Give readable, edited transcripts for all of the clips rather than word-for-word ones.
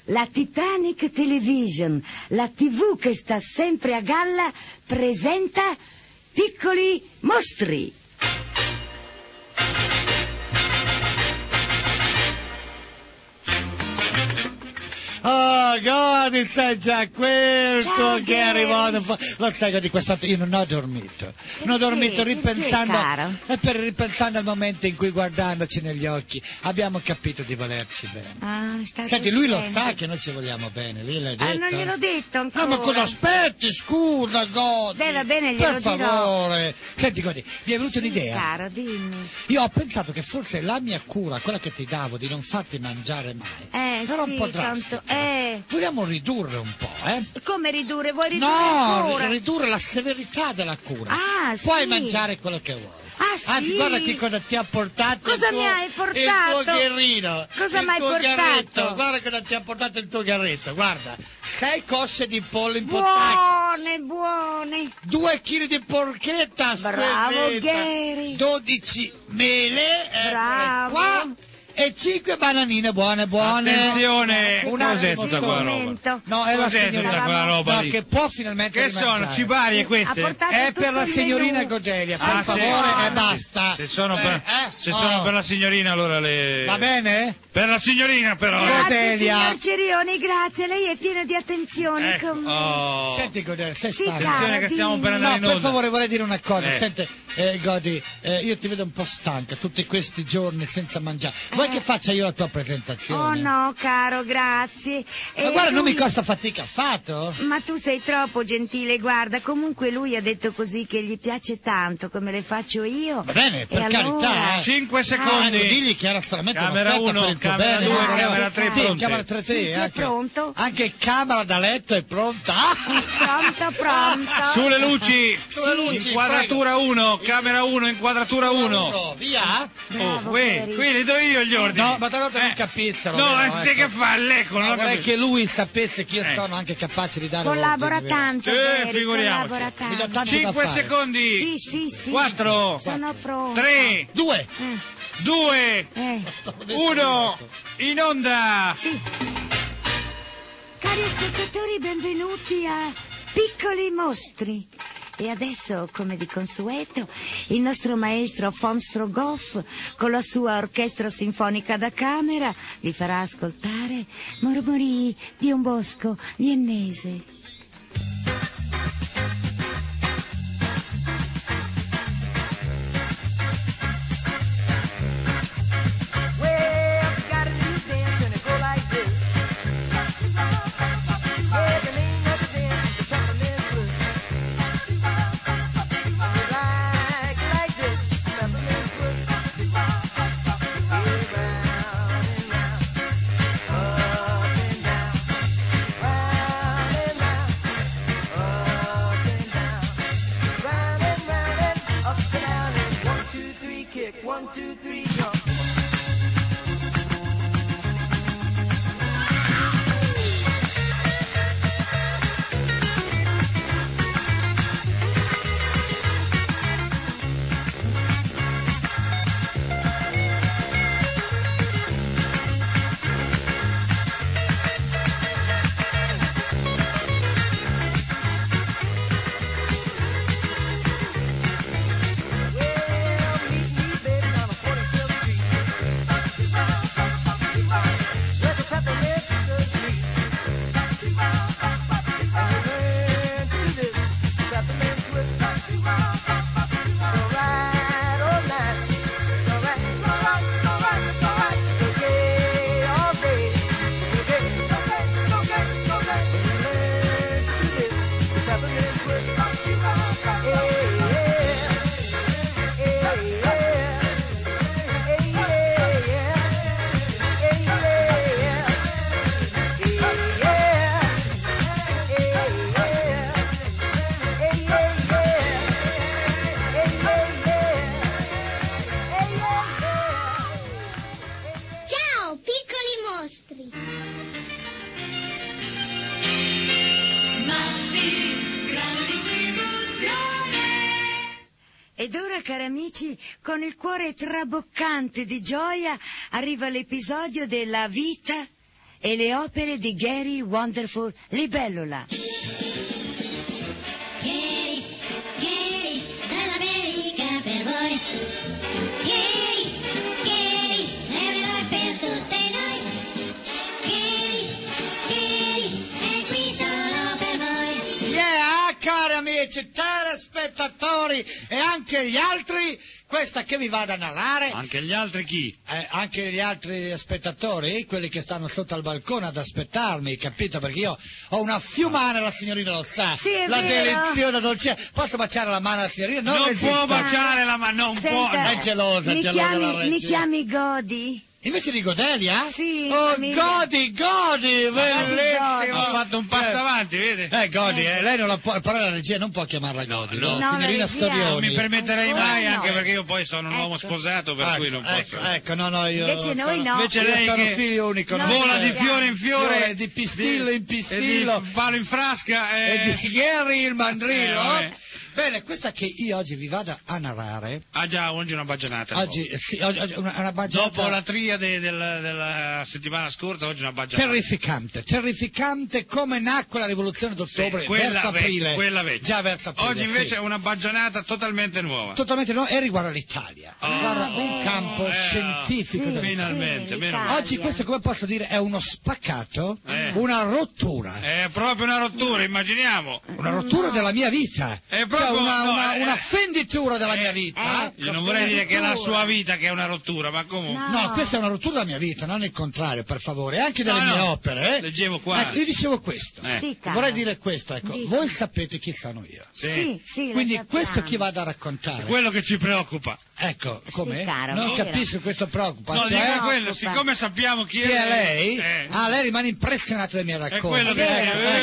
La Titanic Television, la TV che sta sempre a galla, presenta Piccoli Mostri. Oh, godi, sai già quel Ciao, che è arrivato. Lo sai di questa. Io non ho dormito. Non ho dormito ripensando. Ripensando al momento in cui, guardandoci negli occhi, abbiamo capito di volerci bene. Senti, lui lo sa che noi ci vogliamo bene, lui l'hai detto. Non gliel'ho detto ancora. No, ma cosa aspetti? Scusa, Godi. Va bene, glielo per favore. dirò. Senti, Godi, mi è venuta un'idea. Caro, dimmi. Io ho pensato che forse la mia cura, quella che ti davo di non farti mangiare mai, era un po' drastica. Vogliamo ridurre un po', Come ridurre? Vuoi ridurre No, ridurre la severità della cura. Puoi mangiare quello che vuoi. Anzi, guarda che cosa ti ha portato. Cosa mi hai portato? Il tuo gherrino. Cosa mi hai portato? Garretto. Guarda cosa ti ha portato il tuo garretto. Guarda, 6 cosce di pollo impotate. Buone. 2 chili di porchetta. Bravo, Gary. 12 mele. Bravo. Qua. E 5 bananine buone. Attenzione, Cos'è tutta quella roba? No, è la Cos'è tutta signorina quella roba lì? che può finalmente Che sono? rimangiare. Cibarie queste? È per la signorina Godelia, per favore, e basta. Se sono per la signorina, allora le... Va bene? Per la signorina, però. Grazie, signor Cerioni, grazie. Lei è pieno di attenzione con me. Senti, Godelia, sei Sì, stanca? Attenzione che stiamo per andare in per onda. favore, vorrei dire una cosa. Senti, Godi, io ti vedo un po' stanca tutti questi giorni senza mangiare. Vuoi che faccia io la tua presentazione? Oh no, caro, grazie. Ma guarda, non mi costa fatica affatto. Ma tu sei troppo gentile, guarda, comunque lui ha detto così che gli piace tanto come le faccio io. Va bene, per E carità. allora... 5 secondi. Digli che era solamente Camera un'offerta 1, per il tuo camera bene. 2, camera 3 Sì, pronte. camera 3, Sì, è pronto? Anche camera da letto è pronta. Pronto. Sulle luci. Sulle luci, Inquadratura 1, camera 1, inquadratura 1. Via. Bravo, Qui Gary. le do io gli ordini. No, ma tanto non capizzano. No, vero, sai che fa? L'eco, non lo vorrei capisco. che lui sapesse che io sono anche capace di dare Collabora ordini, vero? tanto, Sì, Gary, figuriamoci. collabora Mi do tanto. tanto da 5 fare. secondi. Sì. 4, Sono pronta. 3, 2. 2, 1, in onda. Sì. Cari ascoltatori, benvenuti a Piccoli Mostri. E adesso, come di consueto, il nostro maestro von Strogoff, con la sua orchestra sinfonica da camera, vi farà ascoltare mormori di un bosco viennese. Ed ora, cari amici, con il cuore traboccante di gioia arriva l'episodio della vita e le opere di Gary Wonderful Libellula. Gary, dall'America per voi. Gary, è un eroe per tutte noi. Gary, è qui solo per voi. Yeah, cari amici, telespettatori e anche gli altri, questa che vi vado a narrare. Anche gli altri chi? Anche gli altri spettatori, quelli che stanno sotto al balcone ad aspettarmi, capito? Perché io ho una fiumana, la signorina lo sa. Sì, è la vero. deliziosa dolce. Posso baciare la mano alla signorina? Non può baciare la mano, non Senta, può. È gelosa, mi gelosa la chiami, mi regia. chiami Godi? Invece di Godelia? Sì, Oh, famiglia. godi, bellissimo. Ha fatto un passo avanti, vede? Godi, lei non la può, però la regia non può chiamarla Godi, no. No, signorina la regia- Storioni. Non mi permetterei Ancora mai, no. anche perché io poi sono un uomo Ecco. sposato, per cui non posso. Ecco, no, io Invece noi no. Invece io lei sono che figlio unico, No, non vola c'è. di fiore in fiore, di pistillo in pistillo, e di palo in frasca, e di Gary il mandrillo. vabbè. Bene, questa che io oggi vi vado a narrare. Ah già, oggi una baggianata. Oggi una baggianata Dopo la triade della settimana scorsa, oggi una baggianata. terrificante come nacque la rivoluzione d'ottobre, verso aprile. Quella vecchia. Già verso aprile. Oggi invece sì. è una baggianata totalmente nuova. Totalmente no, e riguarda l'Italia. Riguarda un campo scientifico. Sì, della- Finalmente, sì, meno male. l'Italia. Oggi questo, come posso dire, è uno spaccato, una rottura. È proprio una rottura, immaginiamo. Una rottura della mia vita. È proprio- Cioè no, una fenditura della mia vita. Io non vorrei dire che è la sua vita che è una rottura, ma comunque. No, questa è una rottura della mia vita, non il contrario, per favore, e anche delle No, mie no. opere. Leggevo qua. Ecco, io dicevo questo. Sì, caro. Vorrei dire questo, ecco. Dica. Voi sapete chi sono io. Sì, lo Quindi sappiamo. questo chi vado a raccontare. Quello che ci preoccupa. Ecco, come? caro, non vero. capisco questo preoccupa. No, cioè, dica quello, preoccupa. siccome sappiamo chi chi è lei? eh. Lei rimane impressionata dai miei racconti. quello che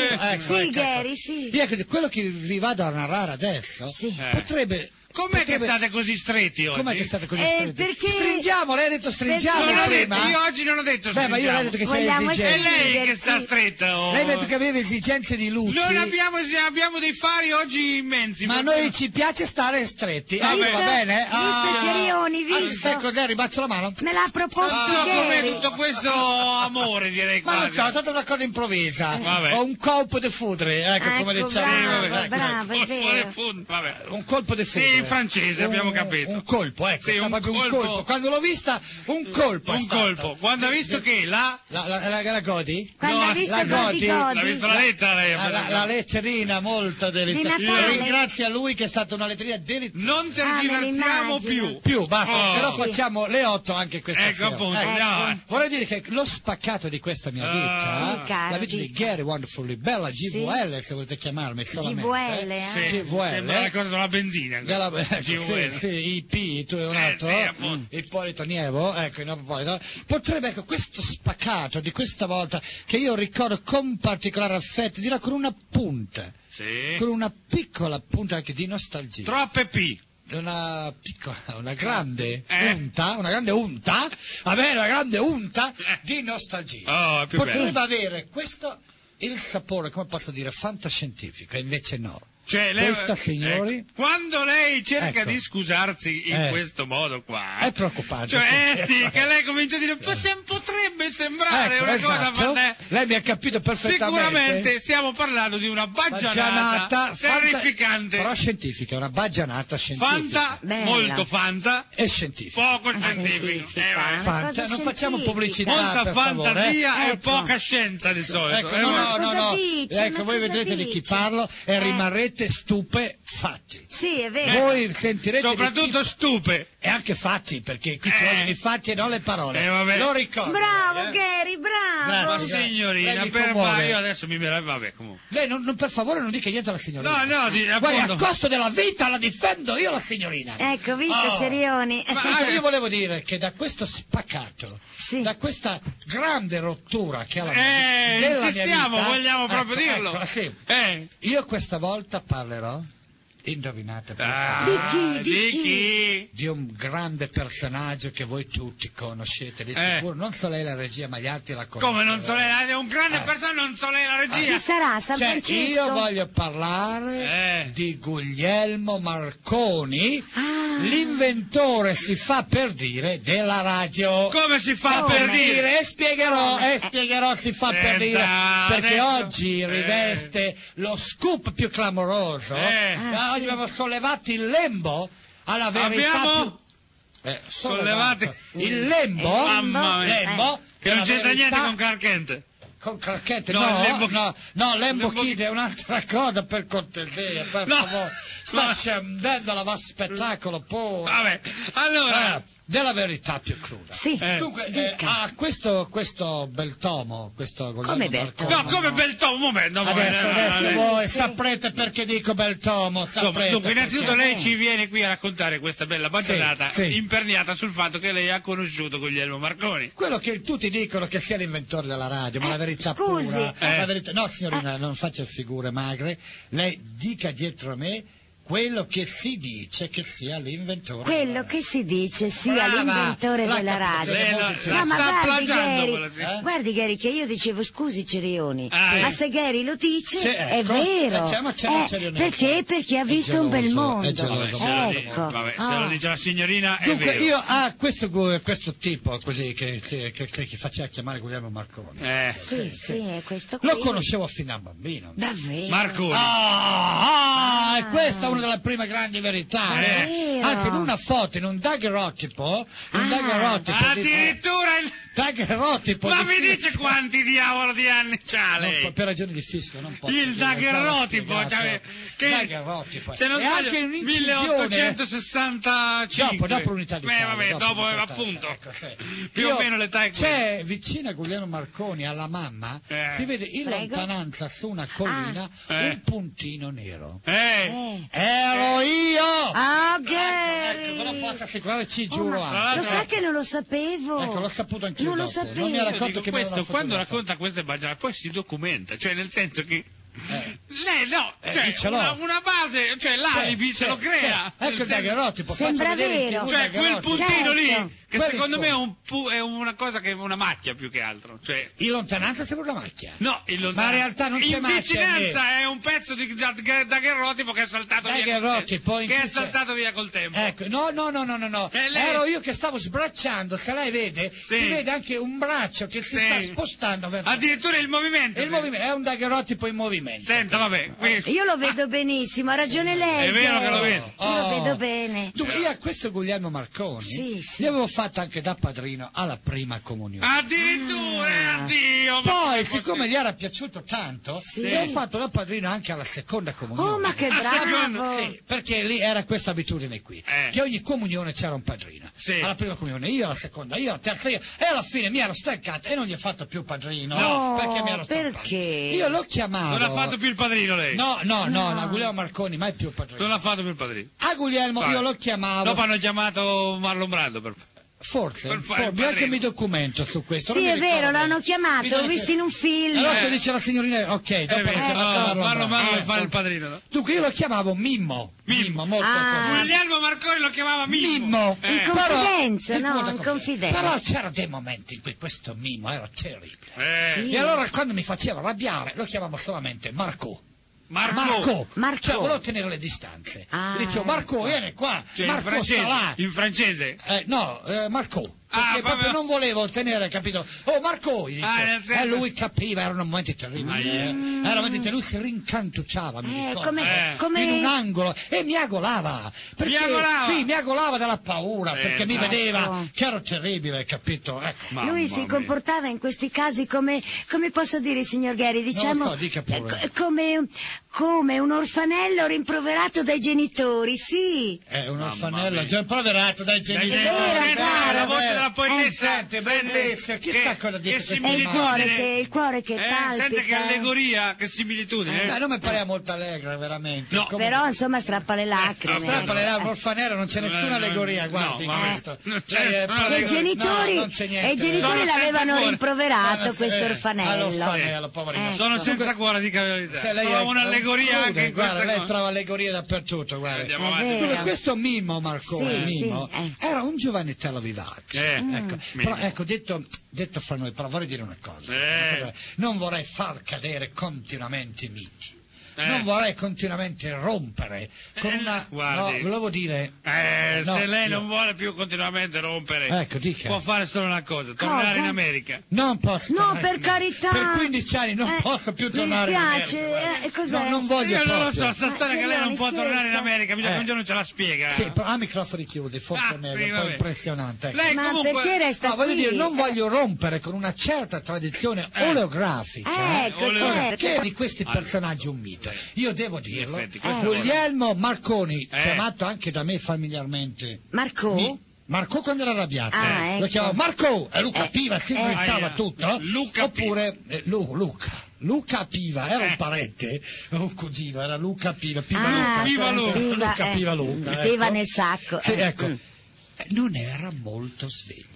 Sì, Gary, sì. Io ecco, quello che vi vado a narrare adesso Sì. potrebbe. Com'è che state così stretti oggi? Com'è che state così stretti? perché- Stringiamo, lei ha detto stringiamo Non ho detto, prima. io oggi non ho detto Beh, ma io lei ha detto che sei Vogliamo È esigente. lei che sta Sì. stretta. Oh. Lei ha detto che aveva esigenze di luce. Noi abbiamo dei fari oggi immensi. Ma a per cui- noi ci piace stare stretti. Vabbè. Va bene? Visto, Cerioni, visto. Sai cos'è? Ribaccio la mano. Me l'ha proposto Non so com'è Gary. tutto questo amore, direi Ma non quasi. so, è stata una cosa improvvisa. Vabbè. Ho un colpo di foudre, ecco come Ecco, diciamo. bravo, bravo, è vero. Vabbè. Un colpo di foudre. Sì, in francese, abbiamo capito. Un colpo, ecco. Sì, un proprio colpo. Quando l'ho vista, un colpo. è Un stato. colpo. Quando ha visto che la La godi? Quando No, ha visto la Godi Godi. l'ha visto la lettera lei. La letterina molto deliziosa. Di Natale. Io ringrazio a lui che è stata una letterina deliziosa. Non tergiversiamo me l'immagino. più. Basta, Oh. se no Sì. facciamo le 8 anche questa Ecco sera. appunto, Ecco. andiamo. Vorrei dire che lo spaccato di questa mia vita, Sì, caro, la vita di dica. Gary Wonderfully Bella, GVL se volete chiamarmi solamente. GVL, Sì, GVL. sembra la cosa della benzina. GVL. sì, IP, tu è un altro, sì, appunto. Ippolito Nievo, ecco, no, poi, no? Potrebbe, ecco, questo spaccato di questa volta, che io ricordo con particolare affetto, dirò con una punta, Sì. con una piccola punta anche di nostalgia. Troppe P. Una piccola, una grande Eh. una grande unta, avere una grande unta di nostalgia. Oh, è più Potrebbe bello. avere questo, il sapore, come posso dire, fantascientifico, e invece no. Cioè, Questa, signori, ecco, quando lei cerca Ecco. di scusarsi in questo modo qua, è preoccupante. cioè, sì, che lei comincia a dire, potrebbe sembrare Ecco, una cosa, esatto. ma Lei mi ha capito perfettamente. sicuramente stiamo parlando di una baggianata terrificante, però scientifica, una baggianata scientifica. fanta, Bella. molto fanta, E scientifica. poco scientifico. scientifica. Fanta, cosa non facciamo scientifica. pubblicità, Molta per favore, fantasia e Ecco. poca scienza di solito. Ecco, Eh, no, ma- no. cosa dici? Ecco, Ma voi cosa vedrete di chi dici? parlo e rimarrete stupefatti. Sì, è vero. Voi sentirete di Soprattutto stupe. e anche fatti, perché qui ci vogliono i fatti e non le parole. Vabbè. Lo ricordo. Bravo, eh? Gary, bravo. Ma Grazie. signorina, Lei mi ma commuove. io adesso mi meraviglio, vabbè, comunque. Lei per favore non dica niente alla signorina. No, Guardi, appunto. a costo della vita la difendo io la signorina. Ecco, visto, Oh. Cerioni. Io volevo dire che da questo spaccato, Sì. da questa grande rottura che ha la della insistiamo, mia vita, vogliamo proprio ecco, dirlo. ecco, sì. Eh. Io questa volta parlerò Indovinate Di chi? Di un grande personaggio che voi tutti conoscete di sicuro, non solo lei la regia ma gli altri la conoscono. Come non so lei? È un grande personaggio, non so lei la regia. Chi sarà? San Francesco? Io voglio parlare di Guglielmo Marconi, l'inventore, si fa per dire, della radio. Come si fa per dire? Spiegherò, si fa per dire, perché oggi riveste lo scoop più clamoroso. Oggi abbiamo sollevato il lembo alla verità sollevati il lembo, mamma mia. lembo che non c'entra verità... niente con Clark Kent. Con Clark No, Lembo Kid è un'altra cosa, per cortesia, per favore. Sta scendendo la va spettacolo poi. Vabbè, allora della verità più cruda. Sì. Dunque, questo bel tomo, questo come bel tomo? No, come bel tomo, un momento. Adesso voi saprete perché dico bel tomo. Dunque, innanzitutto lei ci viene qui a raccontare questa bella baggianata imperniata sul fatto che lei ha conosciuto Guglielmo Marconi. Quello che tutti dicono che sia l'inventore della radio, ma la verità pura. La verità... No, signorina, non faccia figure magre. Lei dica dietro a me quello che si dice che sia l'inventore. Quello che si dice sia l'inventore della radio. No, ma guardi Gary, che io dicevo scusi Cerioni, ma se Gary lo dice è vero. Perché ha visto un bel mondo. Ecco. Se lo dice la signorina è dunque, vero. Io questo tipo così che faceva chiamare Guglielmo Marconi. Sì, è questo qui. Lo conoscevo fino a bambino. Davvero? Marconi. E questa è una delle prime grandi verità. Anzi, in una foto, in un daguerrotipo, addirittura il daguerrotipo. Ma mi dice quanti diavolo di anni c'ha lei? Per ragioni di fisco non posso. Il daguerrotipo, daguerrotipo. Se non sbaglio, anche 1865. Dopo l'unità d'Italia. Dopo appunto. Più o meno l'età è quella. C'è vicino a Guglielmo Marconi, alla mamma, si vede in lontananza su una collina un puntino nero. Ero io! Gary! Ve lo posso assicurare, ci giuro anche. Lo sa che non lo sapevo? Ecco, l'ho saputo anch'io. Non lo dopo. sapevo. Non mi era conto che questo, quando racconta queste baggianate, poi si documenta, cioè nel senso che lei una base, cioè l'alibi se lo crea. Ecco il daguerrotipo, sembra vero. Cioè quel puntino lì, che Quelli secondo me è una cosa che è una macchia più che altro. Cioè, in lontananza sembra una macchia. No, in lontananza. Ma in realtà non c'è macchia. In vicinanza è un pezzo di daguerrotipo che è saltato via col tempo. Ecco, no. Ero io che stavo sbracciando, se lei vede, si vede anche un braccio che si sta spostando verso. Addirittura il movimento. È un daguerrotipo in movimento. Senta, vabbè. Io lo vedo benissimo, ha ragione lei. È vero che lo vedo. Io lo vedo bene. Dunque, io a questo Guglielmo Marconi gli avevo fatto anche da padrino alla prima comunione. Addirittura, addio. Poi, siccome gli era piaciuto tanto, gli ho fatto da padrino anche alla seconda comunione. Oh, ma che bravo! Sì, perché lì era questa abitudine qui, che ogni comunione c'era un padrino. Alla prima comunione, io alla seconda, io alla terza, e alla fine mi ero stancato e non gli ho fatto più padrino. Perché mi ero stancato. Perché? Io lo chiamavo. Non ha fatto più il padrino lei? No, Guglielmo Marconi mai più padrino. Non ha fatto più il padrino. A Guglielmo io lo chiamavo. Dopo hanno chiamato Marlon Brando per Forse anche mi documento su questo. Sì, è vero, l'hanno chiamato, l'ho visto in un film. Allora se dice la signorina, ok, dopo lo chiamavo Marlon fa il padrino. No? Dunque io lo chiamavo Mimmo, molto Guglielmo Marconi lo chiamava Mimmo. In confidenza, no, in confidenza. Però c'erano dei momenti in cui questo Mimmo era terribile. E allora quando mi faceva arrabbiare lo chiamavo solamente Marco. Cioè volevo tenere le distanze. Gli dicevo Marco, vieni qua. Cioè, Marco sta là. In francese? Marco. Perché proprio non volevo tenere, capito? Oh Marco, gli dicevo. E lui capiva, erano momenti terribili. Erano momenti terribili, lui si rincantucciava, mi ricordo, in un angolo e mi agolava. Perché mi agolava dalla paura, perché mi vedeva che ero terribile, capito? Ecco. Lui si comportava in questi casi come posso dire, signor Gary, diciamo, non lo so, dica pure. come un orfanello rimproverato dai genitori, sì. Un orfanello rimproverato dai genitori. La voce della poetessa. Senti, bellissima, chissà cosa dice questa il cuore che palpita. Sente che allegoria, che similitudine. Non mi pare molto allegra, veramente. No. Però insomma strappa le lacrime. Strappa le lacrime, l'orfanero, non c'è nessuna allegoria, guardi questo. Non c'è nessuna allegoria. E i genitori l'avevano rimproverato questo orfanello. Poverino. Sono senza cuore, dica la verità. Trova un'allegoria anche in questa lei trova allegorie dappertutto, guarda. Andiamo avanti. Questo Mimmo Marconi, era un giovanettello vivace. Ecco, detto fra noi, però vorrei dire una cosa. Non vorrei far cadere continuamente i miti. Non vorrei continuamente rompere con una... Guardi, volevo dire... se lei non vuole più continuamente rompere, dica. può fare solo una cosa, tornare in America. Non posso. No, per carità. Per 15 anni non posso più tornare in America. Mi spiace, cos'è? Non voglio Io non lo proprio. so, sta storia che lei non può tornare in America, bisogna che un giorno ce la spiega. Sì, a microfoni chiudi, forse meglio, un po' impressionante. Lei Ma comunque... perché resta voglio qui? dire, non voglio rompere con una certa tradizione oleografica che è di questi personaggi un mito. Io devo dirlo, Guglielmo Marconi, chiamato anche da me familiarmente Marco quando era arrabbiato, lo chiamavo Marco e lui capiva, si grizzava tutto. Oppure Luca Piva, era un parente, un cugino, era Luca Piva, Luca Piva nel sacco. Sì, ecco. Non era molto sveglio.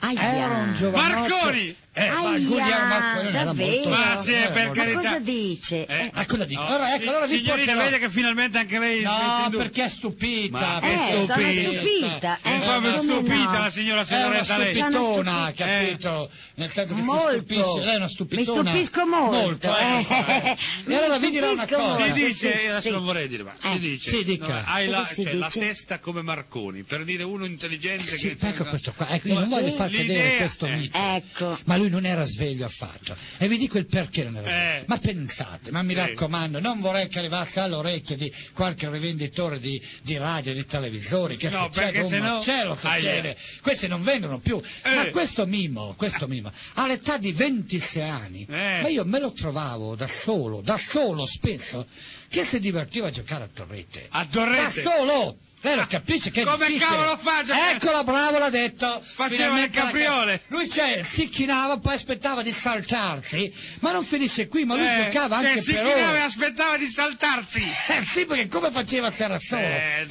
Era un giovanotto. Marconi! Guglielmo Marconi era molto... Ma sì, per carità. Ma cosa dice? Cosa dico? Allora vi signorina, vede che finalmente anche lei... No, perché è stupita. Sono stupita. È proprio stupita la signora Senoretta. È una stupitona, capito? Nel senso che si stupisce. Lei è una stupitona. Mi stupisco molto. E allora vi dirò una cosa. Si dice, adesso non vorrei dire, ma si dice... Si dica. Hai la testa come Marconi, per dire uno intelligente che... Ecco questo qua. Io non voglio far cadere questo mito. Ecco. Ma lui non era sveglio affatto, e vi dico il perché non era sveglio. Ma pensate, mi raccomando, non vorrei che arrivasse alle orecchie di qualche rivenditore di radio, di televisori, che succede un macello, questi non vendono più. Ma questo mimo all'età di 26 anni, ma io me lo trovavo da solo spesso, che si divertiva a giocare a torrette. Da solo! Lei lo capisce che è come difficile. Cavolo fa? Eccolo, bravo, l'ha detto. Faceva le capriole. Lui si chinava, poi aspettava di saltarsi, ma non finisce qui, ma lui giocava anche si per chinava ore. e aspettava di saltarsi. Sì, perché come faceva se era solo?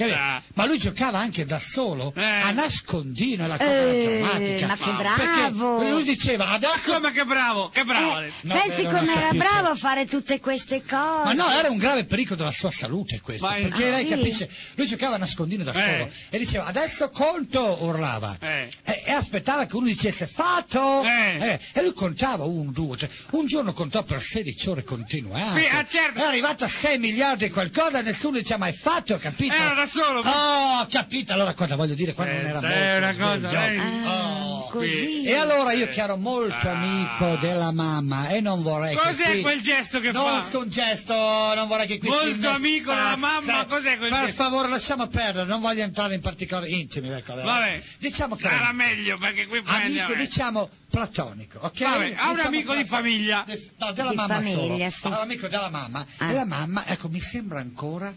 Ma lui giocava anche da solo, a nascondino, è la cosa drammatica. Ma che bravo. Perché lui diceva, adesso... Come che bravo, che bravo. Pensi com'era bravo a fare tutte queste cose? Ma no, era un grave pericolo della sua salute questo, perché lei capisce, lui giocava a nascondino da solo e diceva adesso conto, urlava e aspettava che uno dicesse fatto e lui contava 1, 2, 3, un giorno contò per 16 ore continuate, certo. È arrivato a 6 miliardi e qualcosa, nessuno diceva mai fatto, capito? Era da solo. Capito, allora cosa voglio dire quando non era molto sveglio. Così. E allora io che ero molto amico della mamma e non vorrei cos'è quel gesto che fa? Non so un gesto, non vorrei che qui molto amico della mamma, cos'è quel gesto? Per favore lasciamo perdere, non voglio entrare in particolari intimi, ecco. Vabbè, diciamo che sarà meglio perché qui amico, diciamo platonico, ok? Vabbè, ha un amico di famiglia. No, della mamma famiglia, solo. sì. L'amico della mamma. E la mamma, ecco, mi sembra ancora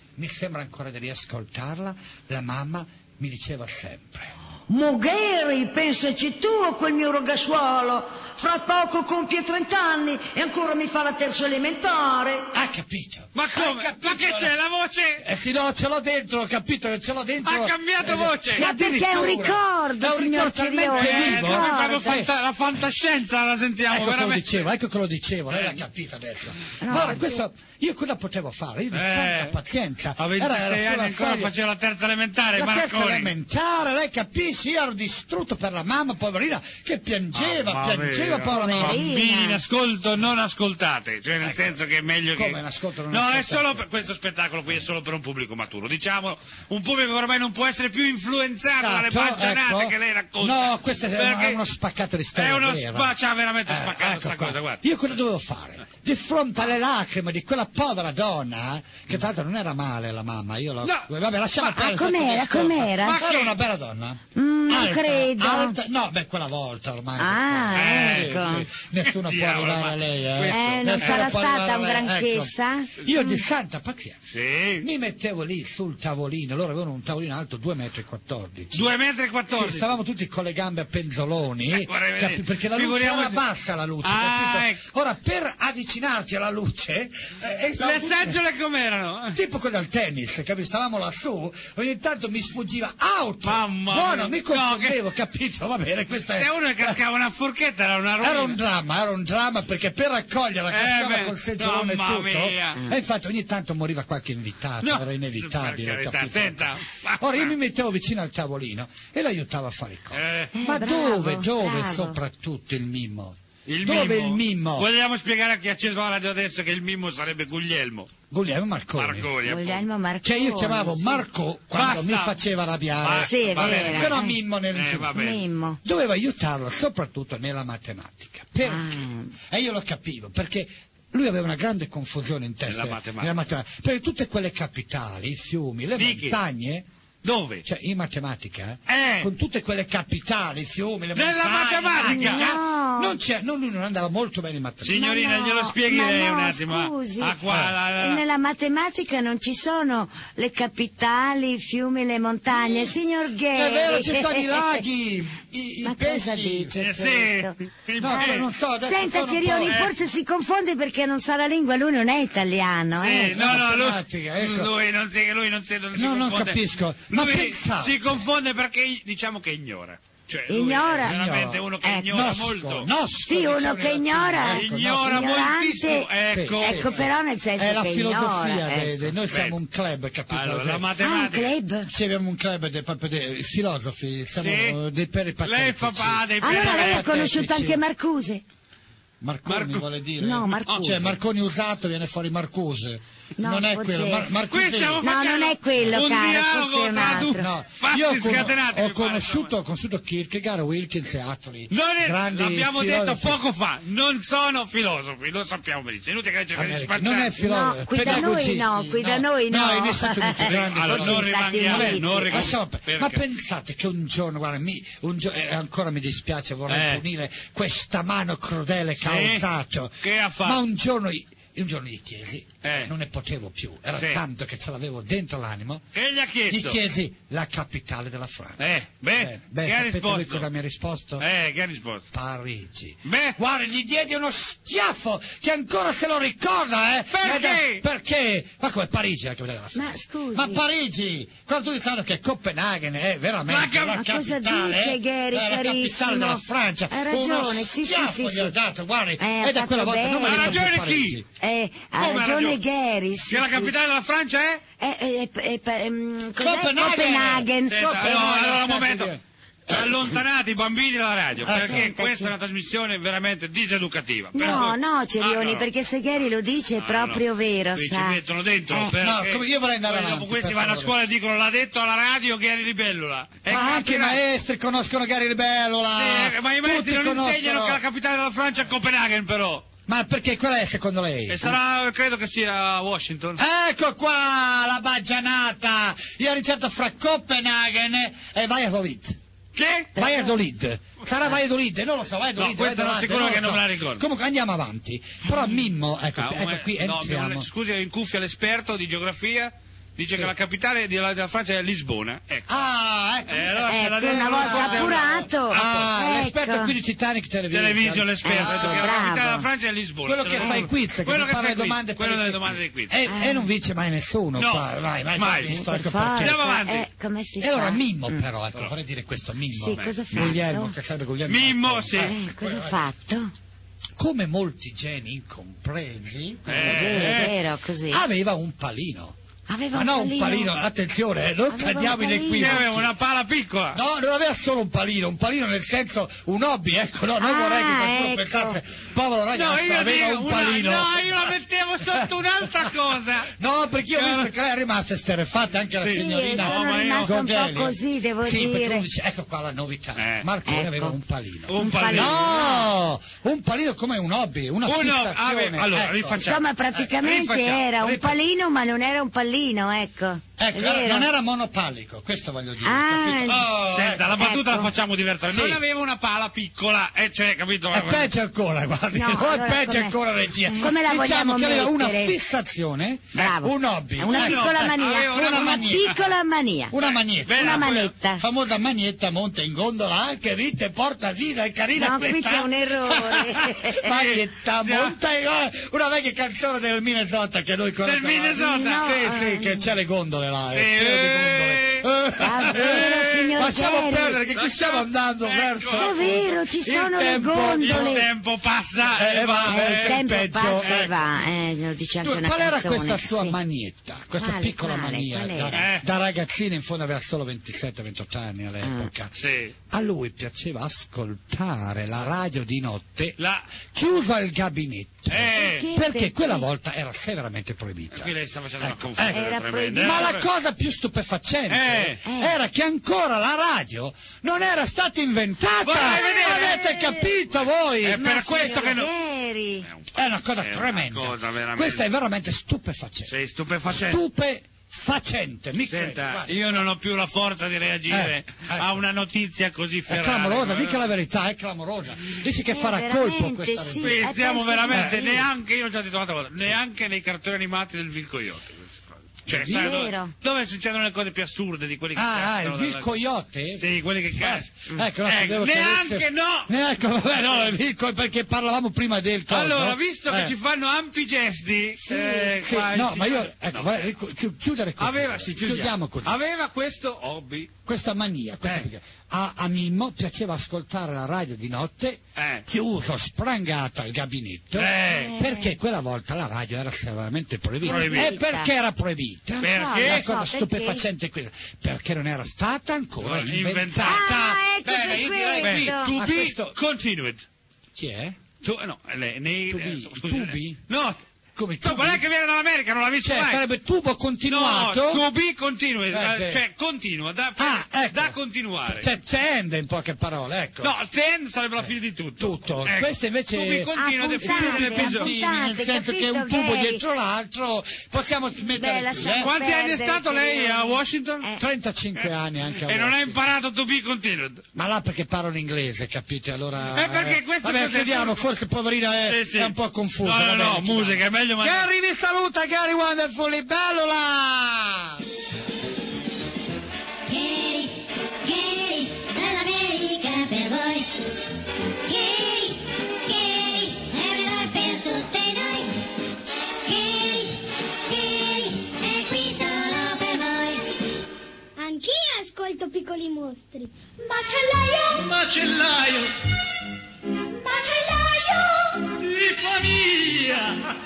di riascoltarla, la mamma mi diceva sempre: Mogheri, pensaci tu a quel mio ragazzuolo, fra poco compie 30 anni e ancora mi fa la terza elementare. Ha capito? Ma come? Ma che c'è, la voce? Sì, no, ce l'ho dentro, ho capito che ce l'ho dentro. Ha cambiato voce. Ma perché è un ricordo, signor Cirione? La fantascienza la sentiamo, ecco veramente. Ecco che lo dicevo, lei l'ha capito adesso. Allora, questo, io cosa potevo fare? Io di santa pazienza. A 26 anni ancora faceva la terza elementare, La Marconi. terza elementare, lei capisce? Io ero distrutto per la mamma, poverina, che piangeva, povera mamma. Bambini in ascolto, non ascoltate, cioè nel senso che è meglio che... Come in ascolto non No, ascoltate? è solo per questo spettacolo qui, è solo per un pubblico maturo, diciamo, un pubblico che ormai non può essere più influenzato dalle baggianate che lei racconta. No, questo è uno spaccato di storia. È uno vera. c'ha veramente spaccato questa cosa, guarda. Io cosa dovevo fare? Di fronte alle lacrime di quella povera donna, che tra l'altro non era male la mamma, io vabbè, lasciamo perdere. Com'era? Ma era una bella donna. Non credo. No, quella volta ormai. Ecco. Sì. Nessuno può arrivare a lei. Non sarà stata un granchessa? Ecco. Io di santa pazienza Sì. mi mettevo lì sul tavolino, loro avevano un tavolino alto 2,14 metri. 2,14 metri? Sì, stavamo tutti con le gambe a penzoloni, perché la luce era bassa, la luce, capito? Ecco. Ora, per avvicinarci alla luce... le seggiole com'erano? Tipo quello al tennis, capito? Stavamo lassù, ogni tanto mi sfuggiva out. Mamma buono, mia. mi confondevo, capito? Va bene, questa Se uno cascava una forchetta era una roba. Era un dramma perché per raccoglierla cascava col seggiolone e tutto. Mia. E infatti ogni tanto moriva qualche invitato, era inevitabile. Carità, senta. Ora io mi mettevo vicino al tavolino e l'aiutavo a fare i conti. Ma bravo, dove bravo. soprattutto il mimo? Il mimo? Vogliamo spiegare a chi ha acceso la radio adesso che il mimo sarebbe Guglielmo Marconi. Guglielmo Marconi. Cioè io chiamavo Marco quando mi faceva arrabbiare. Sì, è vero. Se no Mimmo nel giù. Mimmo. Dovevo aiutarlo soprattutto nella matematica. Perché? E io lo capivo, perché lui aveva una grande confusione in testa nella matematica. Perché tutte quelle capitali, i fiumi, le montagne... Dove? Cioè, in matematica, con tutte quelle capitali, i fiumi, le montagne... Nella matematica? No. Lui non andava molto bene in matematica. Signorina, glielo spieghi lei un attimo. Scusi. Qua, Nella matematica non ci sono le capitali, i fiumi, le montagne, signor Gay. È vero, ci sono i laghi, i pesci. Cosa dice sì. No, non so, adesso Senta, Cirioni, forse si confonde perché non sa la lingua, lui non è italiano. Sì, ecco. lui non si non confonde. capisco. Ma Lui pensavo. si confonde perché diciamo che ignora. Cioè, Ignora. Lui è veramente uno che ignora molto. Sì, uno che ignora. Ignora moltissimo. Ecco, però nel senso è la che filosofia ignora. noi siamo un club, capito? Allora, la Un matematica. club? Sì, abbiamo un club proprio dei filosofi, siamo dei peripatetici. Lei papà dei Allora lei ha patetici. conosciuto anche Marcuse? Marconi vuole dire? No, Marcuse. Cioè Marconi usato viene fuori Marcuse. No, non è forse- quello. Qui stiamo No, facendo non è quello, un caro, dialogo forse è un tra altro. due No, fatti io scatenati. ho conosciuto Kierkegaard, Wilkins e altri grandi l'abbiamo filosofi. detto poco fa, non sono filosofi, lo sappiamo benissimo. È inutile che cercare di spacciare. non è filosofo, No, qui da noi no, qui da noi no. No, negli Stati Uniti grandi Allora, filosofi. non rimanghiamo, Uniti. non rimanghiamo. Lasciamo Perché? ma pensate che un giorno, guarda, ancora mi dispiace, vorrei punire questa mano crudele che ha usato. Che ha fatto? Ma un giorno gli chiesi, non ne potevo più, era tanto che ce l'avevo dentro l'animo. E gli ha chiesto? Gli chiesi la capitale della Francia. Che ha sapete lui risposto? cosa mi ha risposto? Che ha risposto? Parigi. Beh. Guarda, gli diedi uno schiaffo che ancora se lo ricorda, Perché? Perché? Ma come Parigi è la capitale della Francia? Ma scusi. Ma Parigi! Quando tutti sanno che Copenaghen è veramente la Ma cosa capitale, dice Gary, è la capitale carissimo? della Francia. Ha ragione, uno sì, schiaffo sì. gli ho dato, guardi, Ha e da quella fatto volta non me bene. ne Ha dico più ragione Parigi. chi? Ha Come ha ragione ragione? Gary, sì, Che la sì. capitale della Francia è? Cos'è? Copenaghen. Senta, allora un momento. Dire. Allontanate i bambini dalla radio, perché sentaci. questa è una trasmissione veramente diseducativa. No, Cirioni, no. perché se Gary lo dice è proprio vero, Qui ci sa. mettono dentro Eh. perché No, come io vorrei andare poi avanti, dopo questi per vanno a favore. scuola e dicono l'ha detto alla radio Gary Libellula. Ma anche i maestri conoscono Gary Libellula. Sì, ma i maestri Tutti non conoscono. insegnano che la capitale della Francia è Copenaghen però. Ma perché qual è secondo lei? E sarà, credo che sia Washington. Ecco qua la baggianata! Io ho iniziato fra Copenaghen e Valladolid. Che? Valladolid. Sarà Valladolid, non lo so, Valladolid. No, questo non sicuro che non me la ricordo. Comunque andiamo avanti. Però Mimmo, ecco qui entriamo. Scusi, in cuffia l'esperto di geografia dice che la capitale della Francia è Lisbona. Ecco. Ah, ecco. Allora se la Ecco, una volta appurato. L'esperto Ecco. qui di Titanic Television l'esperto, ha detto che la bravo. capitale della Francia è Lisbona. Quello che fa i quiz, che quello fa le fa i quiz, domande per quello i delle quiz. domande dei quiz. E non vince mai nessuno No, qua, mai visto, ecco Per forza. perché. Andiamo avanti. Come si E allora fa? Mimmo però, ecco, vorrei dire questo, Mimmo. Sì, cosa ha fatto? Guglielmo, che sarebbe Guglielmo. Mimmo, sì. Cosa ha fatto? Come molti geni incompresi, È vero, così. aveva un palino. Aveva Ma un no, un pallino. palino, attenzione, non Aveva cadiamo un in palino. Io equivoci. avevo una pala piccola. No, non aveva solo un palino nel senso un hobby, ecco, no, non vorrei che qualcuno ecco. pensasse, povero ragazzo, io aveva dico un palino. no, io la mettevo sotto un'altra cosa. No, perché io ho visto che lei è rimasta esterrefatta, anche la Sì, signorina sono ma io- rimasta un po' Gogelli. così, devo sì, perché dire. uno dice, ecco qua la novità, Eh. Marconi Ecco. aveva un palino. Un pallino. No, un palino come un hobby, una fissazione. Allora, ecco. rifacciamo. Insomma, praticamente Rifacciamo. era un palino, ma non era un pallino, ecco. Ecco, non era monopalico, questo voglio dire. Senta, la battuta la facciamo diversamente. Non aveva una pala piccola, cioè, capito? È peggio ancora, guardi, è peggio ancora, regia. Come la diciamo che aveva una mettere? fissazione, Bravo. un hobby, Una piccola mania. Una piccola mania. Una manietta. Una manetta. Famosa manietta, monta in gondola anche vite, porta vita, è carina. No, qui c'è un errore. Manietta, monta in una vecchia canzone del Minnesota che noi conosciamo. Del Minnesota? Sì, che c'è le gondole là, è pieno di gondole. Davvero, signor Lasciamo Jerry. perdere che qui stiamo andando verso. Davvero, ci sono le gondole. Il tempo passa e va, il tempo peggio. passa e va, lo dice anche una Qual era canzone. questa sua Sì. manietta, questa Quale, piccola quale, mania? qual era? Da ragazzina, in fondo aveva solo 27-28 anni all'epoca. Sì. A lui piaceva ascoltare la radio di notte chiusa al gabinetto. Perché quella volta era severamente proibita. Qui lei sta facendo una confusione tremenda. Ma la cosa più stupefacente era che ancora la radio non era stata inventata. Avete capito voi? È per questo che è una cosa tremenda. Questa è veramente stupefacente. Sei stupefacente. Stupefacente, mi Senta, io non ho più la forza di reagire a una notizia così ferrata. È clamorosa, dica la verità, è clamorosa. Dici che farà colpo questa sì, Qui stiamo veramente, neanche, io ho già detto un'altra volta, neanche nei cartoni animati del Vil Coyote. Cioè, sai, dove succedono le cose più assurde di quelli che il Vil Coyote? Sì, quelli che neanche no, il Vil perché parlavamo prima del coso. Allora, visto che ci fanno ampi gesti, ma io chiudere così. Chiudiamo così. Aveva questo hobby, questa mania, a Mimmo piaceva ascoltare la radio di notte, chiuso, sprangato al gabinetto, perché quella volta la radio era severamente proibita. E perché era proibita? Perché? La cosa stupefacente è questa, perché non era stata ancora inventata. Bene, io direi to be continued. Chi è? No, lei, Tubi? No. Come ma lei che viene dall'America non l'ha visto mai? Sarebbe tubo continuato? No, to be continued, cioè continua, da continuare. Cioè tend in poche parole, ecco. No, tend sarebbe la fine di tutto. Ecco. Questo invece to be continua nel senso che un tubo dietro l'altro, possiamo mettere Quanti anni è stato lei a Washington? 35 anni anche a Washington. E non ha imparato to be continued? Ma là perché parlo in inglese, capite? Allora perché questo chiudiamo, forse poverina è un po' confusa. No, musica, è meglio. Gary vi saluta, Gary Wonderfully, bello là! Gary, dall'America per voi. Gary, è un eroe per tutti noi. Gary, è qui solo per voi. Anch'io ascolto Piccoli Mostri. Macellaio di famiglia.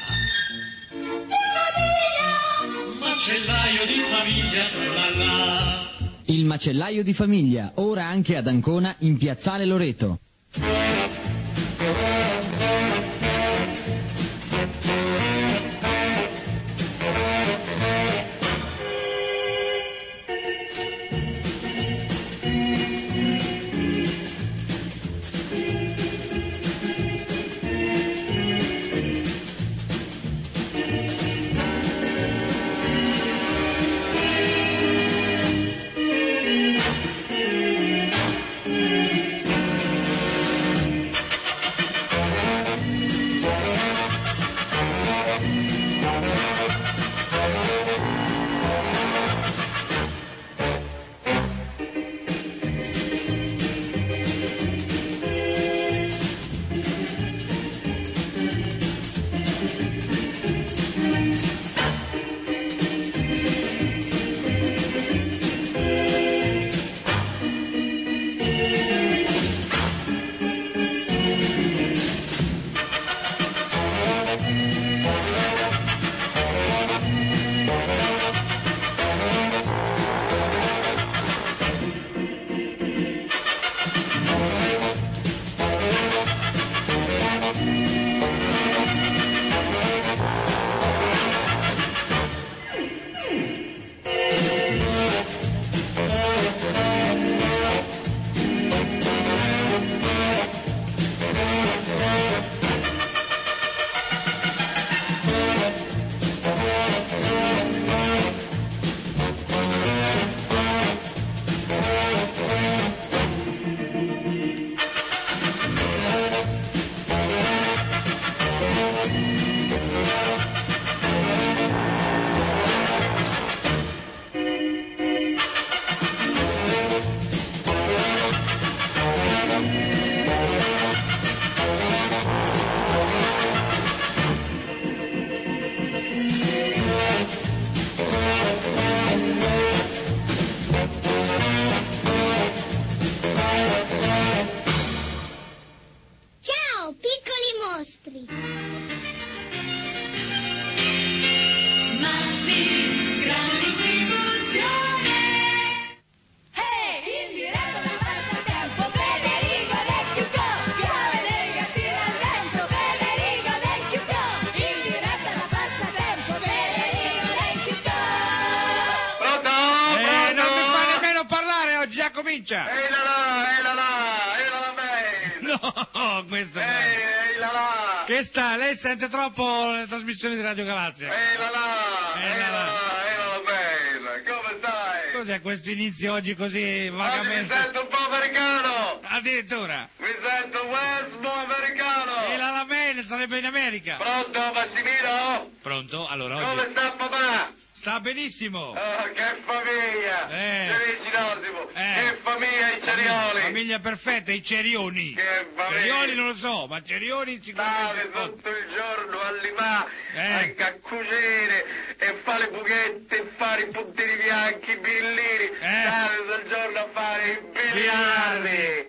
Macellaio di famiglia, la. Il macellaio di famiglia, ora anche ad Ancona in Piazzale Loreto. comincia! Ehi la No, questo è... la! Che sta? Lei sente troppo le trasmissioni di Radio Galassia? Ehi la bella! Come stai? Cos'è questo inizio oggi così vagamente? Oggi mi sento un po' americano! Addirittura? Mi sento Westmo americano! E la Lamele sarebbe in America! Pronto, Massimino? Pronto? Allora oggi... Come sta papà? Sta benissimo! Oh, che famiglia! Felici Osimo! Che famiglia i Cerioli! Famiglia perfetta, i Cerioni! Che famiglia! Cerioli non lo so, ma Cerioni sicuramente... Stare tutto il giorno all'imà, a cucire e fare le buchette, e fare i puntini bianchi, i billini, stare tutto il giorno a fare i biliardi!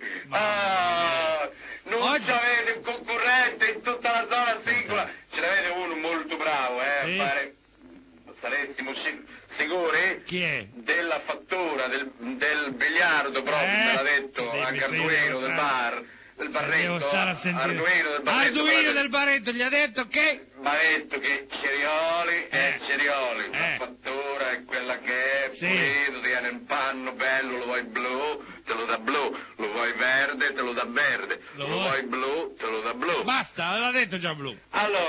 Non Oggi... avete un concorrente in tutta la zona singola, ce l'avete uno molto bravo, a fare... Saressimo sicuri? Chi è? Della fattura, del biliardo proprio, me l'ha detto anche Arduino del bar, del barretto. Devo stare a sentire. Arduino del barretto. Arduino del barretto gli ha detto che? Mi ha detto che Cerioli è Cerioli, la fattura è quella che è, pulito, tiene il panno bello, lo vuoi blu, te lo dà blu, lo vuoi verde, te lo dà verde, lo vuoi blu, te lo dà blu. Basta, l'ha detto già blu.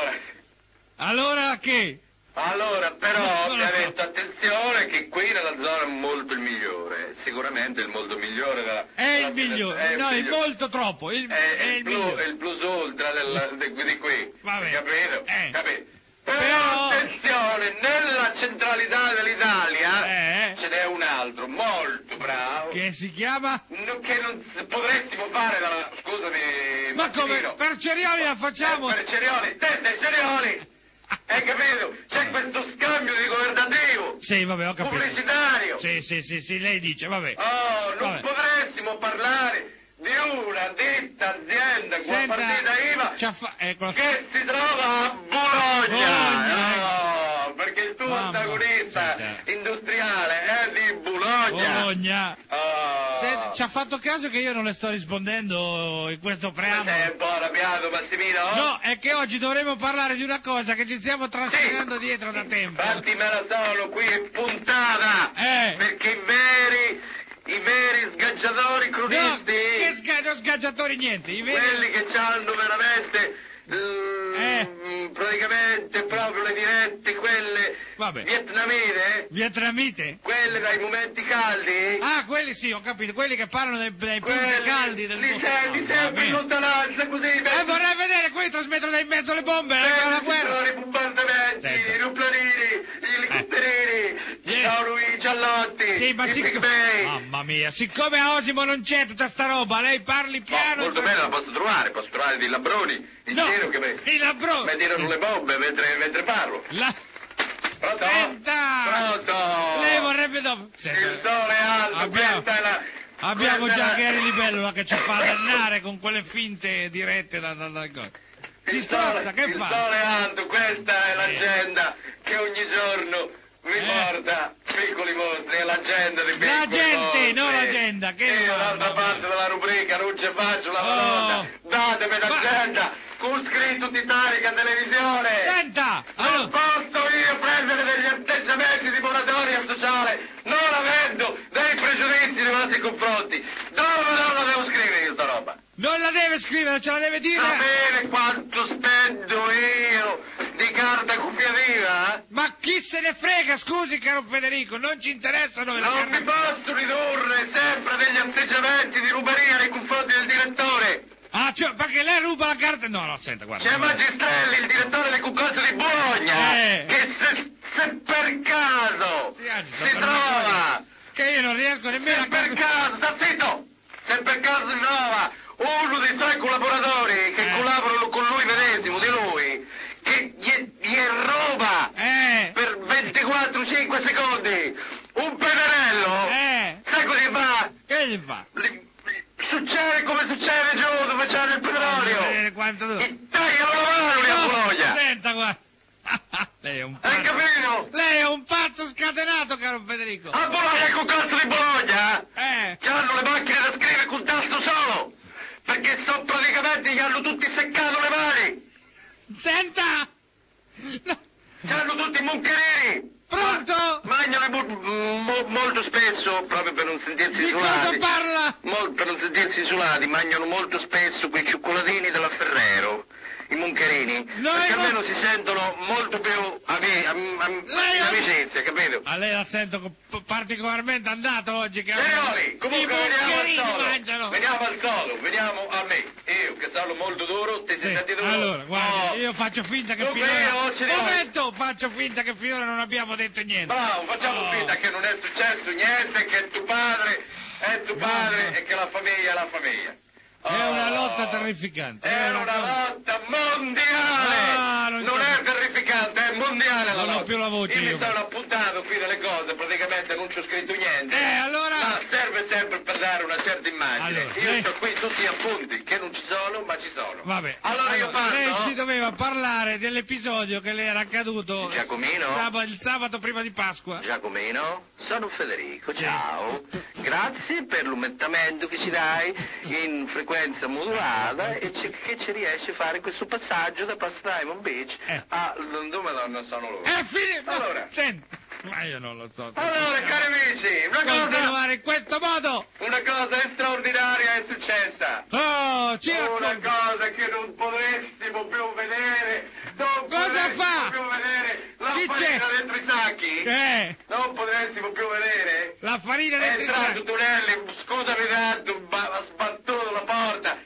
Allora che? Allora, però, mi ha detto, attenzione, che qui nella zona è molto il migliore, sicuramente il molto migliore della... È il migliore, il molto troppo, è il migliore. È il plus ultra di qui, vabbè. Capito? Però, attenzione, nella centralità dell'Italia ce n'è un altro, molto bravo. Che si chiama? Che non potressimo fare dalla... Scusami, ma come? Per Cerioli la facciamo? Per Cerioli, te sei Cerioli! Hai capito? C'è questo scambio di governativo. Sì, vabbè, ho capito. Pubblicitario. Sì, lei dice, vabbè. Oh, non potressimo parlare di una ditta azienda con partita IVA che si trova a Bologna. Perché il tuo antagonista industriale è di Bologna. Senti, ci ha fatto caso che io non le sto rispondendo in questo preambolo? Sei un po' arrabbiato, Massimino? No, è che oggi dovremo parlare di una cosa che ci stiamo trascinando dietro da tempo. Infatti me la sono qui puntata, perché i veri sgaggiatori cronisti... No, non sgaggiatori niente, quelli che hanno veramente... praticamente proprio le dirette, quelle vietnamite, quelle dai momenti caldi. Quelli sì, ho capito, quelli che parlano dai punti caldi del mondo. Li sempre in lontananza così. Vorrei vedere quelli trasmettono da in mezzo le bombe alla guerra. I bombardamenti, i aeroplanini, gli elicotterini, ciao Luigi Giallotti, sì, ma mamma mia, siccome a Osimo non c'è tutta sta roba, lei parli piano. Molto bene, la posso trovare dei labbroni in giro che mi tirano le bombe mentre parlo. Pronto? Pronto? Lei vorrebbe dopo. Il sole è alto, abbiamo già Gary Libello che ci fa dannare con quelle finte dirette da si strozza, che fa? Il sole è alto, questa è l'agenda che ogni giorno mi porta Piccoli Mostri, è l'agenda di Piccoli Mostri. La gente, non l'agenda, che io l'altra parte della rubrica non ci faccio la Madonna, datemi l'agenda. Con scritto Titanic a televisione. Senta! Non posso io prendere degli atteggiamenti di moratoria sociale non avendo dei pregiudizi nei vostri confronti. Dove non la devo scrivere io sta roba? Non la deve scrivere, ce la deve dire! Sapere quanto spendo io di carta cuffia viva? Ma chi se ne frega, scusi caro Federico, non ci interessa noi la carta. Non mi posso ridurre sempre degli atteggiamenti di ruberia nei confronti del direttore. Cioè, perché lei ruba la carta? No, senta, guarda. C'è Magistrelli, il direttore riesco nemmeno se per caso, sta zitto! Se per caso si trova uno dei suoi collaboratori che collaborano con lui medesimo, di lui, che gli roba per 24-5 secondi un penerello, sai cosa fa? Che gli fa? Succede come succede giù dove c'è il petrolio. Quanto... E tagliano la mano lì a Bologna. Senta, guarda. Lei è un pazzo. Hai capito? Lei è un pazzo scatenato, caro Federico. A Bologna con cazzo di Bologna? Che hanno le macchine da scrivere con tasto solo. Perché so praticamente gli hanno tutti seccato le mani. Senta! No. Ci hanno tutti i muncherini. Pronto? Mangiano molto spesso, proprio per non sentirsi di isolati. Di cosa parla? Per non sentirsi isolati, mangiano molto spesso quei cioccolatini della Ferrero, i muncherini, perché almeno si sentono molto più in amicizia, capito? A lei la sento particolarmente andato oggi, che comunque mangiano. Veniamo al sodo, veniamo a me. Io che sono molto duro, ti sei sentito duro? Allora, guarda, io faccio finta che finora... faccio finta che finora non abbiamo detto niente. Bravo, facciamo finta che non è successo niente, che tuo padre è tuo padre e che la famiglia è la famiglia. È una lotta terrificante. È una lotta mondiale! Non è terrificante, è mondiale la lotta. Non ho più la voce io. Mi sono appuntato qui delle cose, praticamente non ci ho scritto niente. Allora... Ma serve sempre per dare una certa immagine. Allora, io sto qui tutti gli appunti, che non ci sono, ma ci sono. Vabbè. Allora io parto. Lei ci doveva parlare dell'episodio che le era accaduto Giacomino? Il sabato prima di Pasqua. Giacomino, sono Federico, ciao. Grazie per l'aumentamento che ci dai in frequenza modulata e che ci riesce a fare questo passaggio da Pass Diamond Beach a dove Madonna sono loro. È finito! Allora. Senti, ma io non lo so. Allora, cari amici, continuare in questo modo! Una cosa straordinaria è successa! Una cosa che non potressimo più vedere! Cosa fa? Più vedere la farina dentro i sacchi! Non potressimo più vedere! La farina dentro i sacchi! È entrato Tonelli, scusami tanto, ha sbattuto la porta!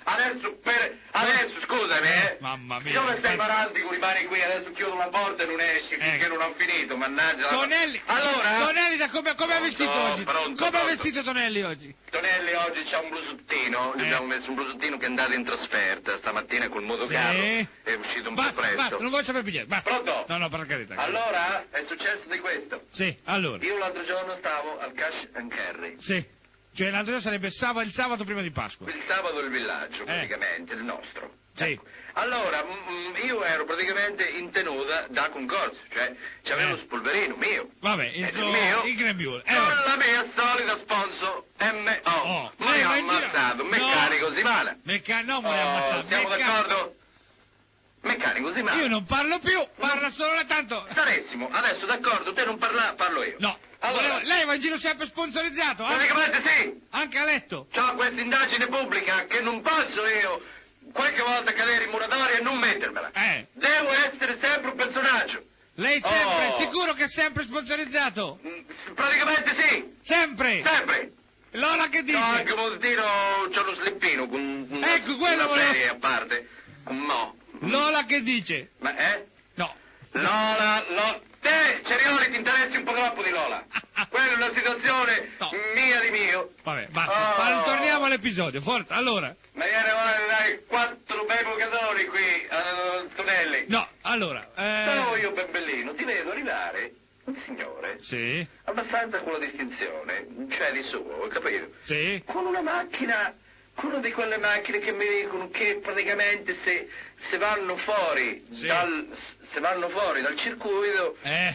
Adesso scusami, Mamma mia! Siccome stai parantico, rimani qui, adesso chiudo la porta e non esci finché non ho finito, mannaggia! Tonelli! Allora? Tonelli, come ha vestito oggi? Pronto. Come ha vestito Tonelli oggi? Tonelli oggi c'ha un blusettino, gli abbiamo messo un blusettino che è andato in trasferta stamattina col motocarro, è uscito un po' presto. Basta, non voglio sapere più niente, basta. Pronto? No, per carità. Allora, è successo di questo. Sì, allora. Io l'altro giorno stavo al Cash and Carry. Sì, cioè l'altro giorno sarebbe il sabato prima di Pasqua. Il sabato del villaggio, praticamente, il nostro. Sì. Ecco. Allora, io ero praticamente in tenuta da concorso, cioè c'avevo lo spolverino mio. Vabbè, il grembiule. Con la mia solita sponsor M.O. Ma mi ha ammazzato, meccanico Simana. No, mi ha ammazzato. Siamo d'accordo? Meccanico Simana. Io non parlo più, parla solo tanto. Starissimo, adesso d'accordo, te non parla, parlo io. No. Allora, lei va in giro sempre sponsorizzato? Praticamente sì. Anche a letto? C'ho questa indagine pubblica che non posso io qualche volta cadere in moratoria e non mettermela. Devo essere sempre un personaggio. Lei sempre? Sicuro che è sempre sponsorizzato? Praticamente sì. Sempre? Sempre. Lola che dice? C'ho anche un montino, c'ho lo slippino con quello una serie a parte. No. Lola che dice? Ma No. Lola, te, Cerioli, ti interessi un po' troppo di Lola. Quella è una situazione mia di mio. Vabbè, basta. Torniamo all'episodio, forza, allora. Ma viene dai 4 bei bucatori qui a Tonelli. No, allora. Sono io, ben bellino, ti vedo arrivare un signore. Sì. Abbastanza con la distinzione, cioè di suo, capito? Sì. Con una macchina, una di quelle macchine che mi dicono che praticamente se vanno fuori se vanno fuori dal circuito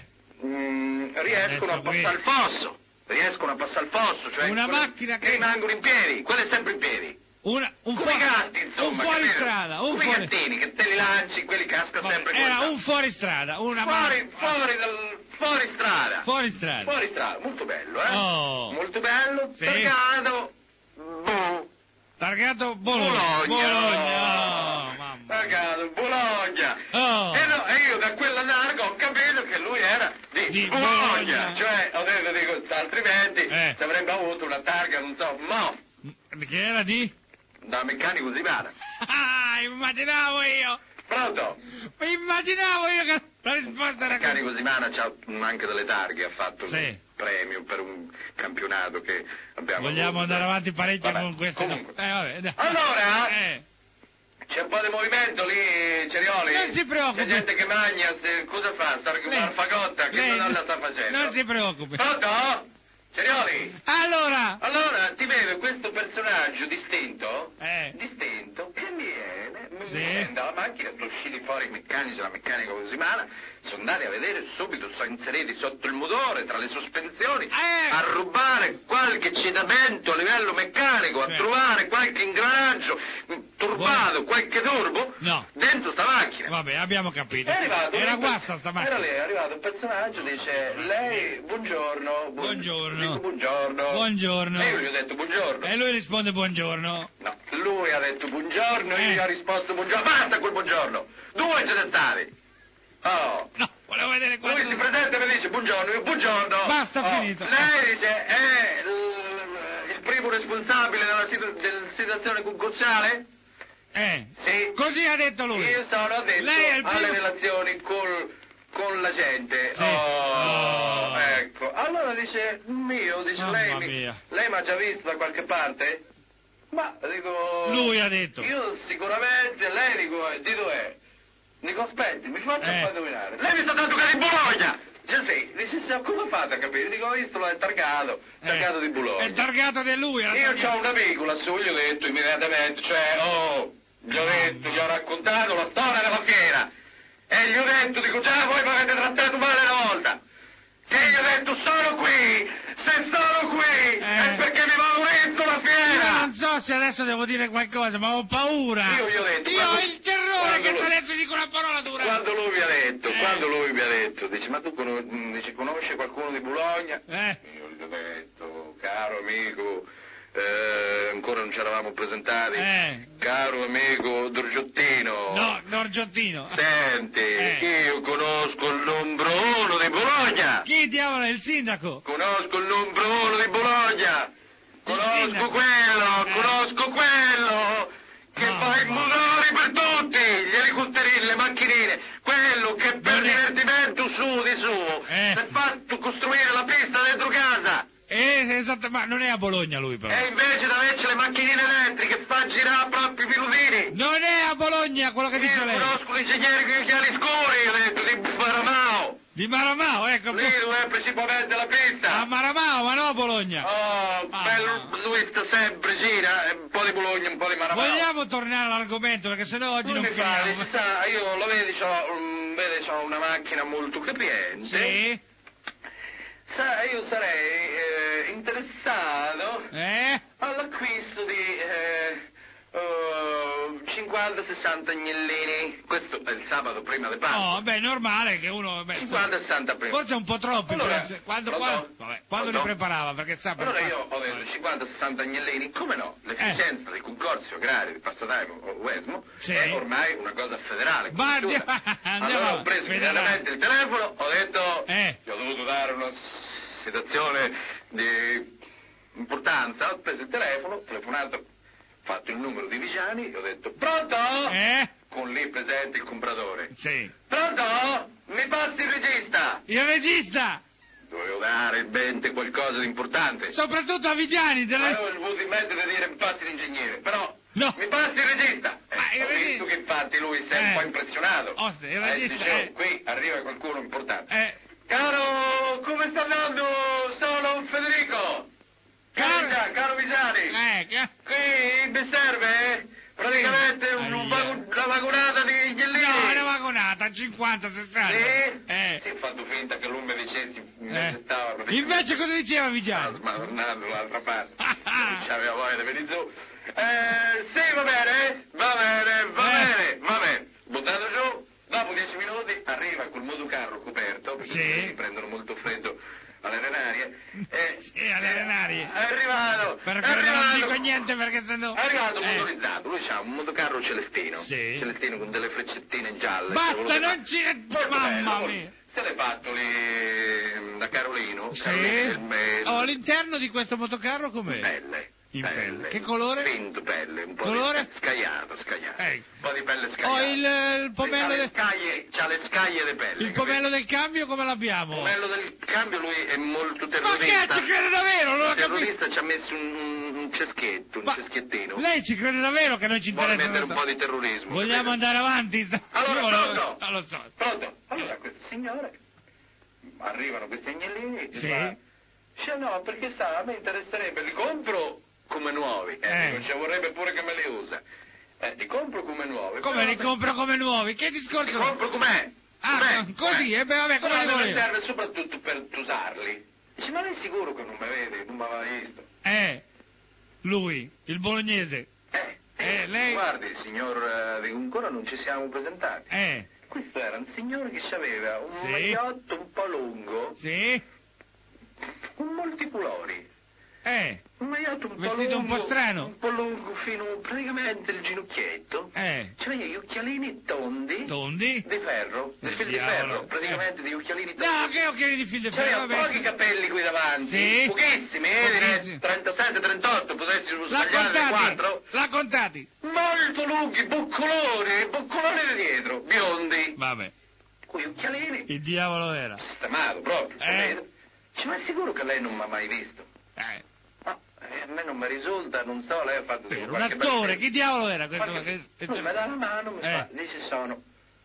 riescono a passare il fosso. Riescono a passare il fosso, cioè una macchina che rimangono in piedi, quelle sempre in piedi. Un gatti, insomma, un fuoristrada, un gattini che te li lanci, quelli casca sempre con era un fuoristrada, fuoristrada. Fuoristrada, molto bello, molto bello, sì. Targato Bologna. Targato Bologna. E io da quella targa ho capito che lui era di Bologna. Cioè, ho detto, dico, altrimenti ci avrebbe avuto una targa, non so, che era di? Da meccanico Simana. Immaginavo io. Pronto? Immaginavo io che la risposta era... Meccanico Simana c'ha anche delle targhe, ha fatto. Sì. premio per un campionato che abbiamo. Vogliamo andare avanti parecchio con questo? Comunque. Vabbè. Allora, c'è un po' di movimento lì, Cerioli. Non si preoccupi. C'è gente che mangia, cosa fa? Sta a fagotta, che non la sta facendo? Non si preoccupi. Pronto? Cerioli? Allora, ti vedo questo personaggio distinto che viene dalla macchina, sono usciti fuori i meccanici, la meccanica cosimana, sono andati a vedere subito, sono inseriti sotto il motore, tra le sospensioni, a rubare qualche citamento a livello meccanico, a trovare qualche ingranaggio turbato, qualche turbo, dentro sta macchina. Vabbè, abbiamo capito. Era guasta sta macchina. Era lì, è arrivato un personaggio, dice, lei, buongiorno. Dico buongiorno. Buongiorno. E io gli ho detto buongiorno. E lui risponde buongiorno. No, lui ha detto buongiorno, io gli ho risposto buongiorno. Basta quel buongiorno. 2 ce ne stati. Oh. No, volevo vedere quanto. Lui si presenta e mi dice buongiorno, io buongiorno. Basta, finito. Lei dice, è il primo responsabile della situazione concorsuale? Sì. Così ha detto lui. Io sono addetto alle relazioni con la gente. Sì. Ecco. Allora dice, lei mi ha già visto da qualche parte? Ma dico... Lui ha detto. Io sicuramente, lei dico, di dov'è? Dico, aspetti, mi faccia un po' indovinare. Lei mi sta dando che di Bologna! Dice sì, dice come fate a capire? Dico, ho visto è targato di Bologna. È targato di lui. Io ho un amico lassù, gli ho detto immediatamente, gli ho detto, gli ho raccontato la storia della fiera. E gli ho detto, dico, già voi mi avete trattato male una volta. E gli ho detto, sono qui, se sono qui, è perché mi valorizzo la fiera. Io non so se adesso devo dire qualcosa, ma ho paura. Io gli ho detto. Io ho il terrore che se adesso dico una parola dura. Quando lui mi ha detto, dice, ma tu conosci qualcuno di Bologna? Io gli ho detto, caro amico, ancora non ci eravamo presentati. Caro amico Dorgiottino. No, Dorgiottino. Senti, io conosco il numero 1 di Bologna. Chi diavolo è il sindaco? Conosco il numero 1 di Bologna. Conosco quello che fa i motori per tutti, gli elicotterini, le macchinine, quello che per divertimento su di su si è fatto costruire la pista dentro casa. Esatto, ma non è a Bologna lui però. E invece di averci le macchinine elettriche fa girare proprio i pilotini. Non è a Bologna quello che dice lei. Io conosco l'ingegnere con gli occhiali scuri, ho detto, di Maramao. Di Maramao, ecco. Lì dove è principalmente la pista. A Maramao, ma no a Bologna. Lui sta sempre, gira, un po' di Bologna, un po' di Maramao. Vogliamo tornare all'argomento, perché sennò oggi non finiamo. Io lo vedi, c'ho una macchina molto capiente. Sì. Io sarei interessato all'acquisto di 50-60 agnellini. Questo è il sabato prima di Pasqua. Oh, beh, normale che uno... 50-60 prima. Forse un po' troppi. Allora, quando li preparava, perché sa... Allora io ho detto 50-60 agnellini, come no? L'efficienza dei concorsi agrari di Passatempo o Uesmo è ormai una cosa federale. Allora ho preso immediatamente il telefono, ho detto gli ho dovuto dare una situazione di importanza, ho preso il telefono, telefonato, fatto il numero di Vigiani e ho detto pronto? Con lì presente il compratore. Sì. Pronto? Mi passi il regista? Il regista? Dovevo dare il Bente qualcosa di importante. Soprattutto a Vigiani. Avevo avuto in mente di dire mi passi l'ingegnere, però mi passi il regista. Ho visto che infatti lui si è un po' impressionato. Il regista, qui arriva qualcuno importante. Caro, come sta andando? Sono Federico. Caro Vigiani. Qui mi serve praticamente una vagonata di agnellini. No, una vagonata, 50-60. Sì, ho fatto finta che lui mi dicesse, Invece cosa diceva Vigiani? Ma tornando dall'altra parte. C'aveva voglia di venire giù. Sì, va bene. Buttato giù. Dopo 10 minuti arriva col motocarro coperto, perché prendono molto freddo alle Renarie. Alle Renarie. È arrivato. Non dico niente perché sennò... È arrivato motorizzato. Lui ha un motocarro celestino. Celestino con delle freccettine gialle. Basta, non ci... Mamma mia. Se l'è fatto lì da Carolino. L'interno di questo motocarro com'è? Pelle. In pelle. Che colore? Finto pelle, un po' colore? Scagliato. Un po' di pelle scagliata. Oh, il pomello c'ha le scaglie di pelle. Il pomello del cambio come l'abbiamo? Il pomello del cambio lui è molto terrorista. Ma che ci crede davvero? Non ho capito. Il terrorista ci ha messo un ceschetto, un ceschiettino. Lei ci crede davvero che non ci interessa? Vuole mettere un po' di terrorismo. Vogliamo andare avanti? Allora, pronto? Non lo so. Pronto? Allora, queste signore arrivano questi agnellini. Sì. Dice no, perché sa, a me interesserebbe, li compro come nuovi. Ci vorrebbe pure che me li usa. Li compro come nuovi. Come li compro come nuovi? Che discorso? Li compro com'è. Così, vabbè, come li volevo? Serve soprattutto per usarli. Dice, ma lei è sicuro che non mi vede, non mi aveva visto? Lui, il bolognese. Lei... Guardi, signor, ancora non ci siamo presentati. Questo era un signore che aveva un magliotto un po' lungo. Sì. Con molti colori. Un magliotto un vestito po' lungo, un po' strano. Un po' lungo fino praticamente il ginocchietto. C'aveva gli occhialini tondi. Di ferro. Di fil di ferro, praticamente degli occhialini tondi. No, che occhiali di fil di ferro? C'aveva pochi capelli qui davanti. Sì. Pochissimi, 37, 38, potessi sbagliare le 4. L'ha contati. Molto lunghi, boccoloni di dietro, biondi. Vabbè. Con gli occhialini. Il diavolo era. Sistemato proprio. Ma è sicuro che lei non mi ha mai visto? A me non mi risulta, non so, lei ha fatto un attore, chi diavolo era questo? Mi dà la mano, mi fa, dice sono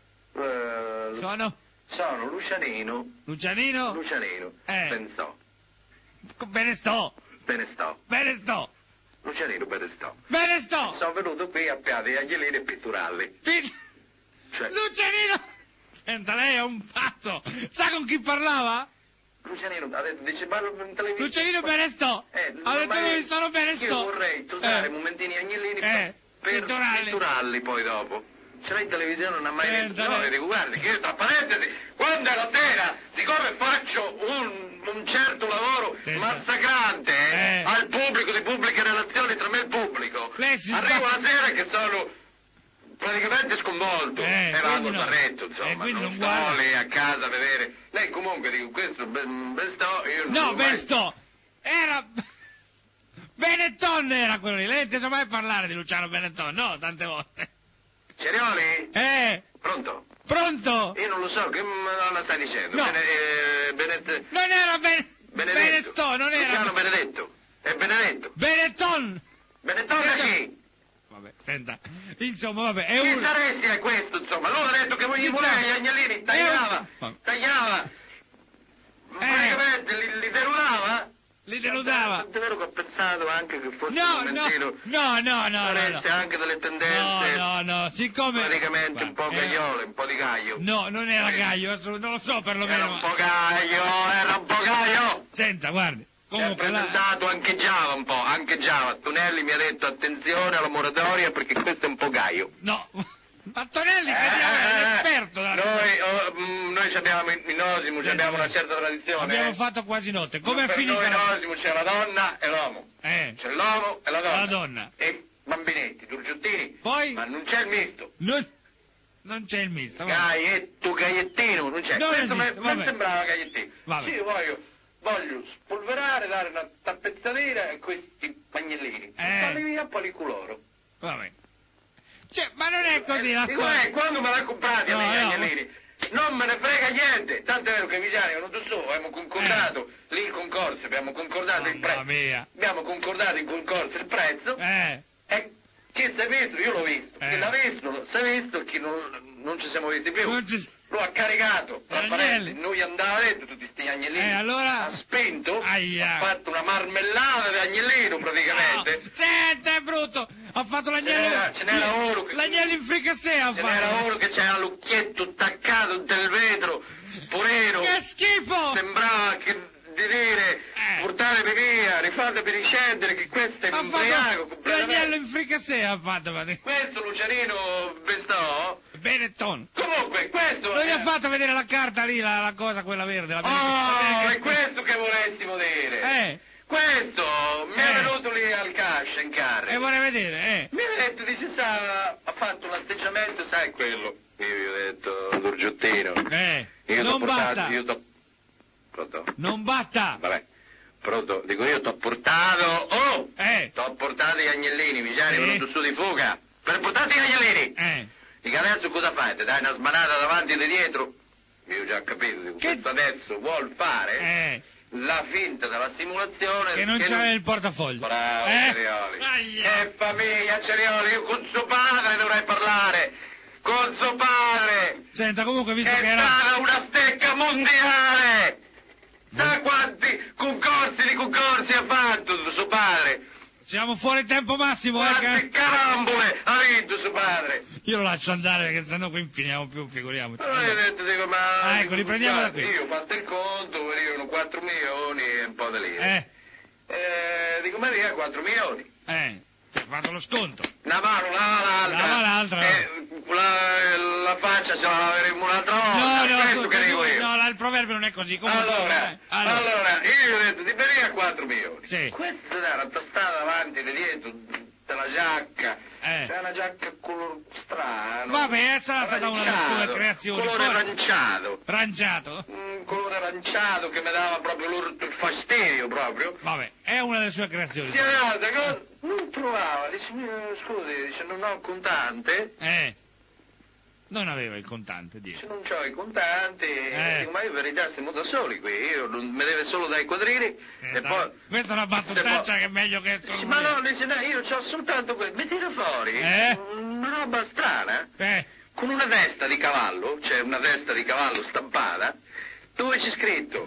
Lucianino. Lucianino? Pensò. Bene sto. Lucianino, bene sto. Sono venuto qui a piare gli agnellini e pitturarli. Lucianino! Senta, lei è un pazzo! Sa con chi parlava? Lucianino ha detto, dice, ma in televisione... Lucianino Benestò! Ha detto lui, sono Benestò! Io vorrei usare momentini agnellini per pitturarli poi dopo. Ce l'hai in televisione, non ha mai visto. No, dico, guardi, che io tra parentesi, quando è la sera, siccome faccio un certo lavoro massacrante al pubblico, di pubbliche relazioni tra me e il pubblico, arrivo la sera che sono... praticamente sconvolto e vado al barretto, insomma, non sto lì a casa a vedere. Lei comunque dico, questo Bestò, io non no, Bestò! Era... Benetton era quello lì, lei ha inteso mai parlare di Luciano Benetton? No, tante volte. Cerioli? Pronto? Pronto? Io non lo so, che la stai dicendo? No. Non era Benestò, non era... Luciano Benedetto, è Benedetto. Benetton! Benetton da chi? Vabbè, senta, insomma, vabbè, è che interessi è questo, insomma? Lui ha detto che gli voleva gli agnellini, tagliava, praticamente li derudava? Li denudava? È vero che ho pensato anche che fosse un momentino... No. anche delle tendenze... No, siccome... praticamente un po' gagliole, un po' di gaglio. No, non era gaglio, non lo so perlomeno. Era un po' gaglio! Senta, guardi. Comunque si è presentato anche Giava, Tonelli mi ha detto attenzione alla moratoria perché questo è un po' gaio. No, ma Tonelli che è l'esperto della noi abbiamo in Osimo, abbiamo una certa tradizione. Abbiamo fatto quasi notte, come è finita? Noi in Osimo c'è la donna e l'uomo, c'è l'uomo e la donna. E bambinetti, turgiottini, poi? Ma non c'è il misto. Non c'è il misto. Gagliettino, non c'è. Questo mi sembrava gagliettino. Vabbè. Sì, voglio spolverare, dare una tappezzatina a questi agnellini. Falli via, poi li coloro. Vabbè. Ma non è così la storia. Quando me l'ha comprati a me gli agnellini? Non me ne frega niente. Tanto è vero che i Vigiani venuto su, abbiamo concordato lì il concorso, abbiamo concordato il prezzo. Abbiamo concordato in concorso il prezzo. E chi si è visto? Io l'ho visto. Chi l'ha visto, si è visto, chi non ci siamo visti più. Lo ha caricato, noi andava dentro tutti sti agnellini, allora... ha spento, ha fatto una marmellata di agnellino praticamente. Senta, è brutto, ha fatto l'agnello, ce n'era uno l'agnello in fricassé ha fatto. Ce n'era uno che c'era l'occhietto attaccato del vetro, porero. Che schifo! Sembrava di dire, portatemi via, rifatemi riscendere che questo è un ubriaco. L'agnello in fricassé ha fatto. Questo Lucianino Bestò. Benetton. Comunque, questo... Non gli ha fatto vedere la carta lì, la cosa quella verde. È questo che volessimo vedere. Questo mi è venuto lì al cash in carro. E vorrei vedere, Mi ha detto, dice, ha fatto un atteggiamento, sai quello. Io gli ho detto, Durgiottino. Non batta. Pronto? Non batta. Vabbè. Pronto? Dico io t'ho portato... T'ho portato gli agnellini, mi chiami venuto su di fuga. Per portarti gli agnellini! Dico adesso cosa fai? Ti dai una smanata davanti e di dietro? Io già ho capito, dico, questo adesso vuol fare la finta della simulazione... Che non c'è il portafoglio. Bravo, Cerioli. Che famiglia, Cerioli, io con suo padre dovrei parlare. Con suo padre! Senta, comunque, visto che era... È stata una stecca mondiale! Sa quanti concorsi ha fatto suo padre? Siamo fuori tempo massimo, quante carambole ha vinto suo padre? Io lo lascio andare perché sennò qui finiamo più, figuriamoci. Allora io ho detto, dico, ma... ecco, riprendiamo da qui. Io ho fatto il conto, venivano 4 milioni e un po' di lire. Dico, Maria, 4 milioni. Hai fatto lo sconto. Una mano, lava l'altra. La faccia ce la avremo un'altra volta. No, il proverbio non è così. Comunque, allora, io ho detto, ti veniva 4 milioni. Sì. Questa era tastata davanti e dietro, della giacca. C'è una giacca color strano. Vabbè, sarà stata una delle sue creazioni. Colore aranciato. Ranciato? Un colore aranciato che mi dava proprio il fastidio, proprio. Vabbè, è una delle sue creazioni. Sì, non trovava, dice, scusi, dice, non ho contante. Non aveva il contante, dice. Non c'ho i contanti, dico, ma io in verità siamo da soli qui, io non mi deve solo dai quadrini e poi... Questa è una battutaccia che è meglio che... Dice, ma no, dice, no, io c'ho soltanto questo, mi tira fuori una roba strana, con una testa di cavallo, c'è una testa di cavallo stampata, dove c'è scritto,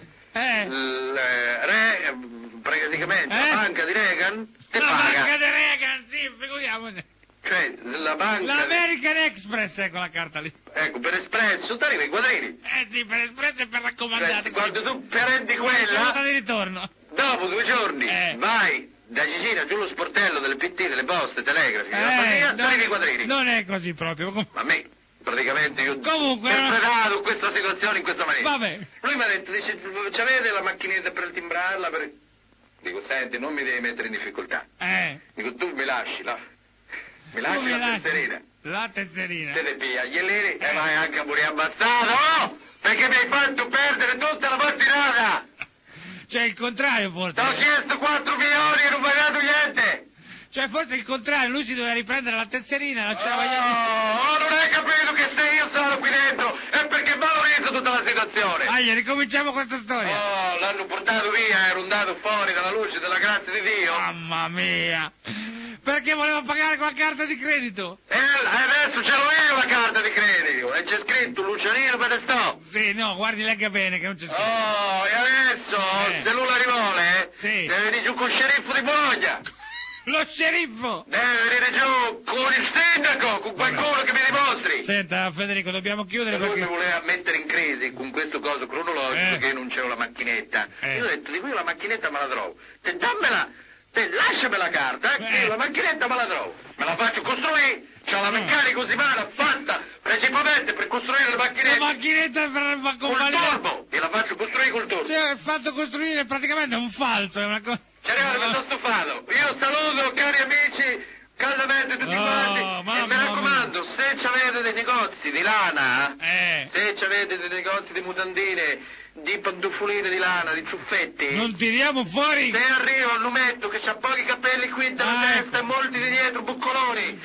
praticamente, la banca di Reagan te paga. La banca di Reagan, sì, figuriamoci. Cioè, la banca... L'American Express, ecco la carta lì. Ecco, per Espresso, ti arriva i quadrini. Sì, per Espresso e per raccomandati. Cioè, quando tu prendi quella... Giornata di ritorno. Dopo 2 giorni, vai da Gigina giù lo sportello delle PT, delle poste, telegrafi, ti arrivi i quadrini. Non è così proprio. Ma a me, praticamente, io comunque, ho interpretato questa situazione in questa maniera. Vabbè. Lui mi ha detto, dice, c'avete la macchinetta per timbrarla? Dico, senti, non mi devi mettere in difficoltà. Dico, tu mi lasci la... Mi lasci la tesserina. La tesserina? Te ne piglia gli elleri e vai anche a morire ammazzato! Oh! Perché mi hai fatto perdere tutta la mattinata! Cioè il contrario forse. Ti ho chiesto 4 milioni e non mi hai dato niente! Cioè forse il contrario, lui si doveva riprendere la tesserina e lasciava gli non hai capito che se io sono qui dentro è perché valorizzo tutta la situazione! Ricominciamo questa storia! Oh, l'hanno portato via, ero andato fuori dalla luce della grazia di Dio! Mamma mia! Perché volevo pagare con la carta di credito? Adesso ce l'ho io la carta di credito e c'è scritto Lucianino Pedestò. Sì, no, guardi, legga bene che non c'è scritto. Oh, e adesso, se lui la rivuole, deve venire giù con il sceriffo di Bologna. Lo sceriffo! Deve venire giù con il sindaco, con qualcuno che mi dimostri. Senta, Federico, dobbiamo chiudere perché... Lui mi voleva mettere in crisi con questo coso cronologico perché io non c'ero la macchinetta. Io ho detto, di qui la macchinetta me la trovo. Te dammela. Lasciami la carta, che io la macchinetta me la trovo. Me la faccio costruire, c'ho la meccanica così male fatta principalmente per costruire le macchinette. La macchinetta per col turbo, e la faccio costruire col turbo. Sì, è fatto costruire praticamente un falso, è una cosa... Cioè, mi sono stufato. Io saluto, cari amici, caldamente tutti quanti. E mi raccomando, se avete dei negozi di lana, se avete dei negozi di mutandine, di pantofoline di lana, di ciuffetti, non tiriamo fuori. Se arriva un lumetto che ha pochi capelli qui dalla testa e molti di dietro buccoloni,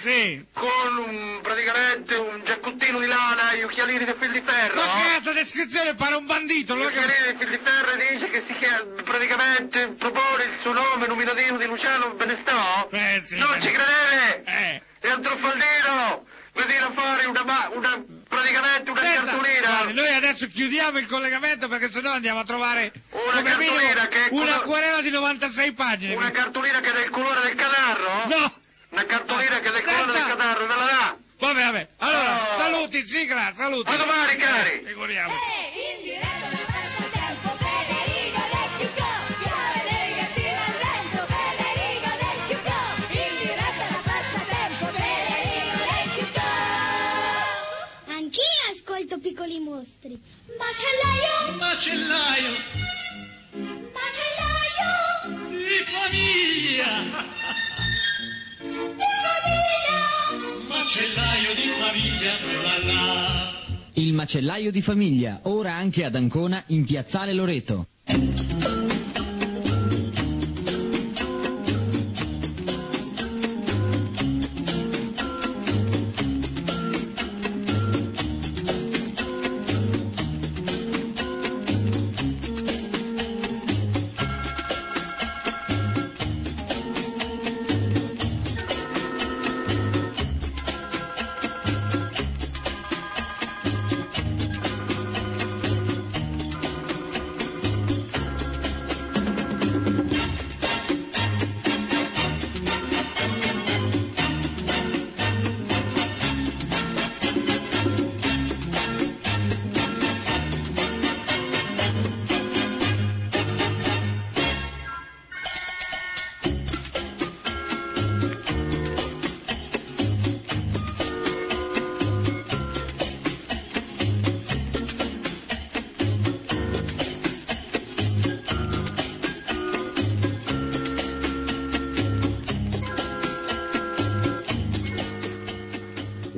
con praticamente un giaccottino di lana e occhialini di fil di ferro. Ma che è questa descrizione? Pare un bandito. Occhialini di fil di ferro, e dice che praticamente propone il suo nome nominativo di Luciano Benestò. Non ci credete? È un truffaldino. Vuol dire fare praticamente una cartolina. Guardi, noi adesso chiudiamo il collegamento perché sennò andiamo a trovare una cartolina che è una querela di 96 pagine. Una cartolina che è del colore del catarro? No! Una cartolina che è del colore del catarro, me la dà? Vabbè. Allora, saluti, sigla, saluti. A domani, cari! Figuriamo. In diretta da Passatempo, Federico Del Chioccò. Piove dei gatti al vento, Federico Del Chioccò. In diretta da Passatempo, Federico Del Chioccò. Anch'io ascolto Piccoli Mostri. Macellaio! Macellaio! Macellaio! Di famiglia! Macellaio di famiglia, la la. Il macellaio di famiglia, ora anche ad Ancona in Piazzale Loreto.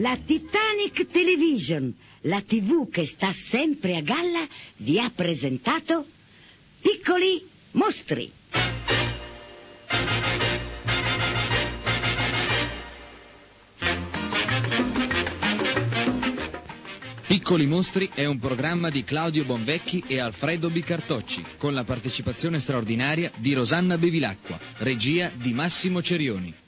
La Titanic Television, la TV che sta sempre a galla, vi ha presentato Piccoli Mostri. Piccoli Mostri è un programma di Claudio Bonvecchi e Alfredo Bicartocci, con la partecipazione straordinaria di Rosanna Bevilacqua, regia di Massimo Cerioni.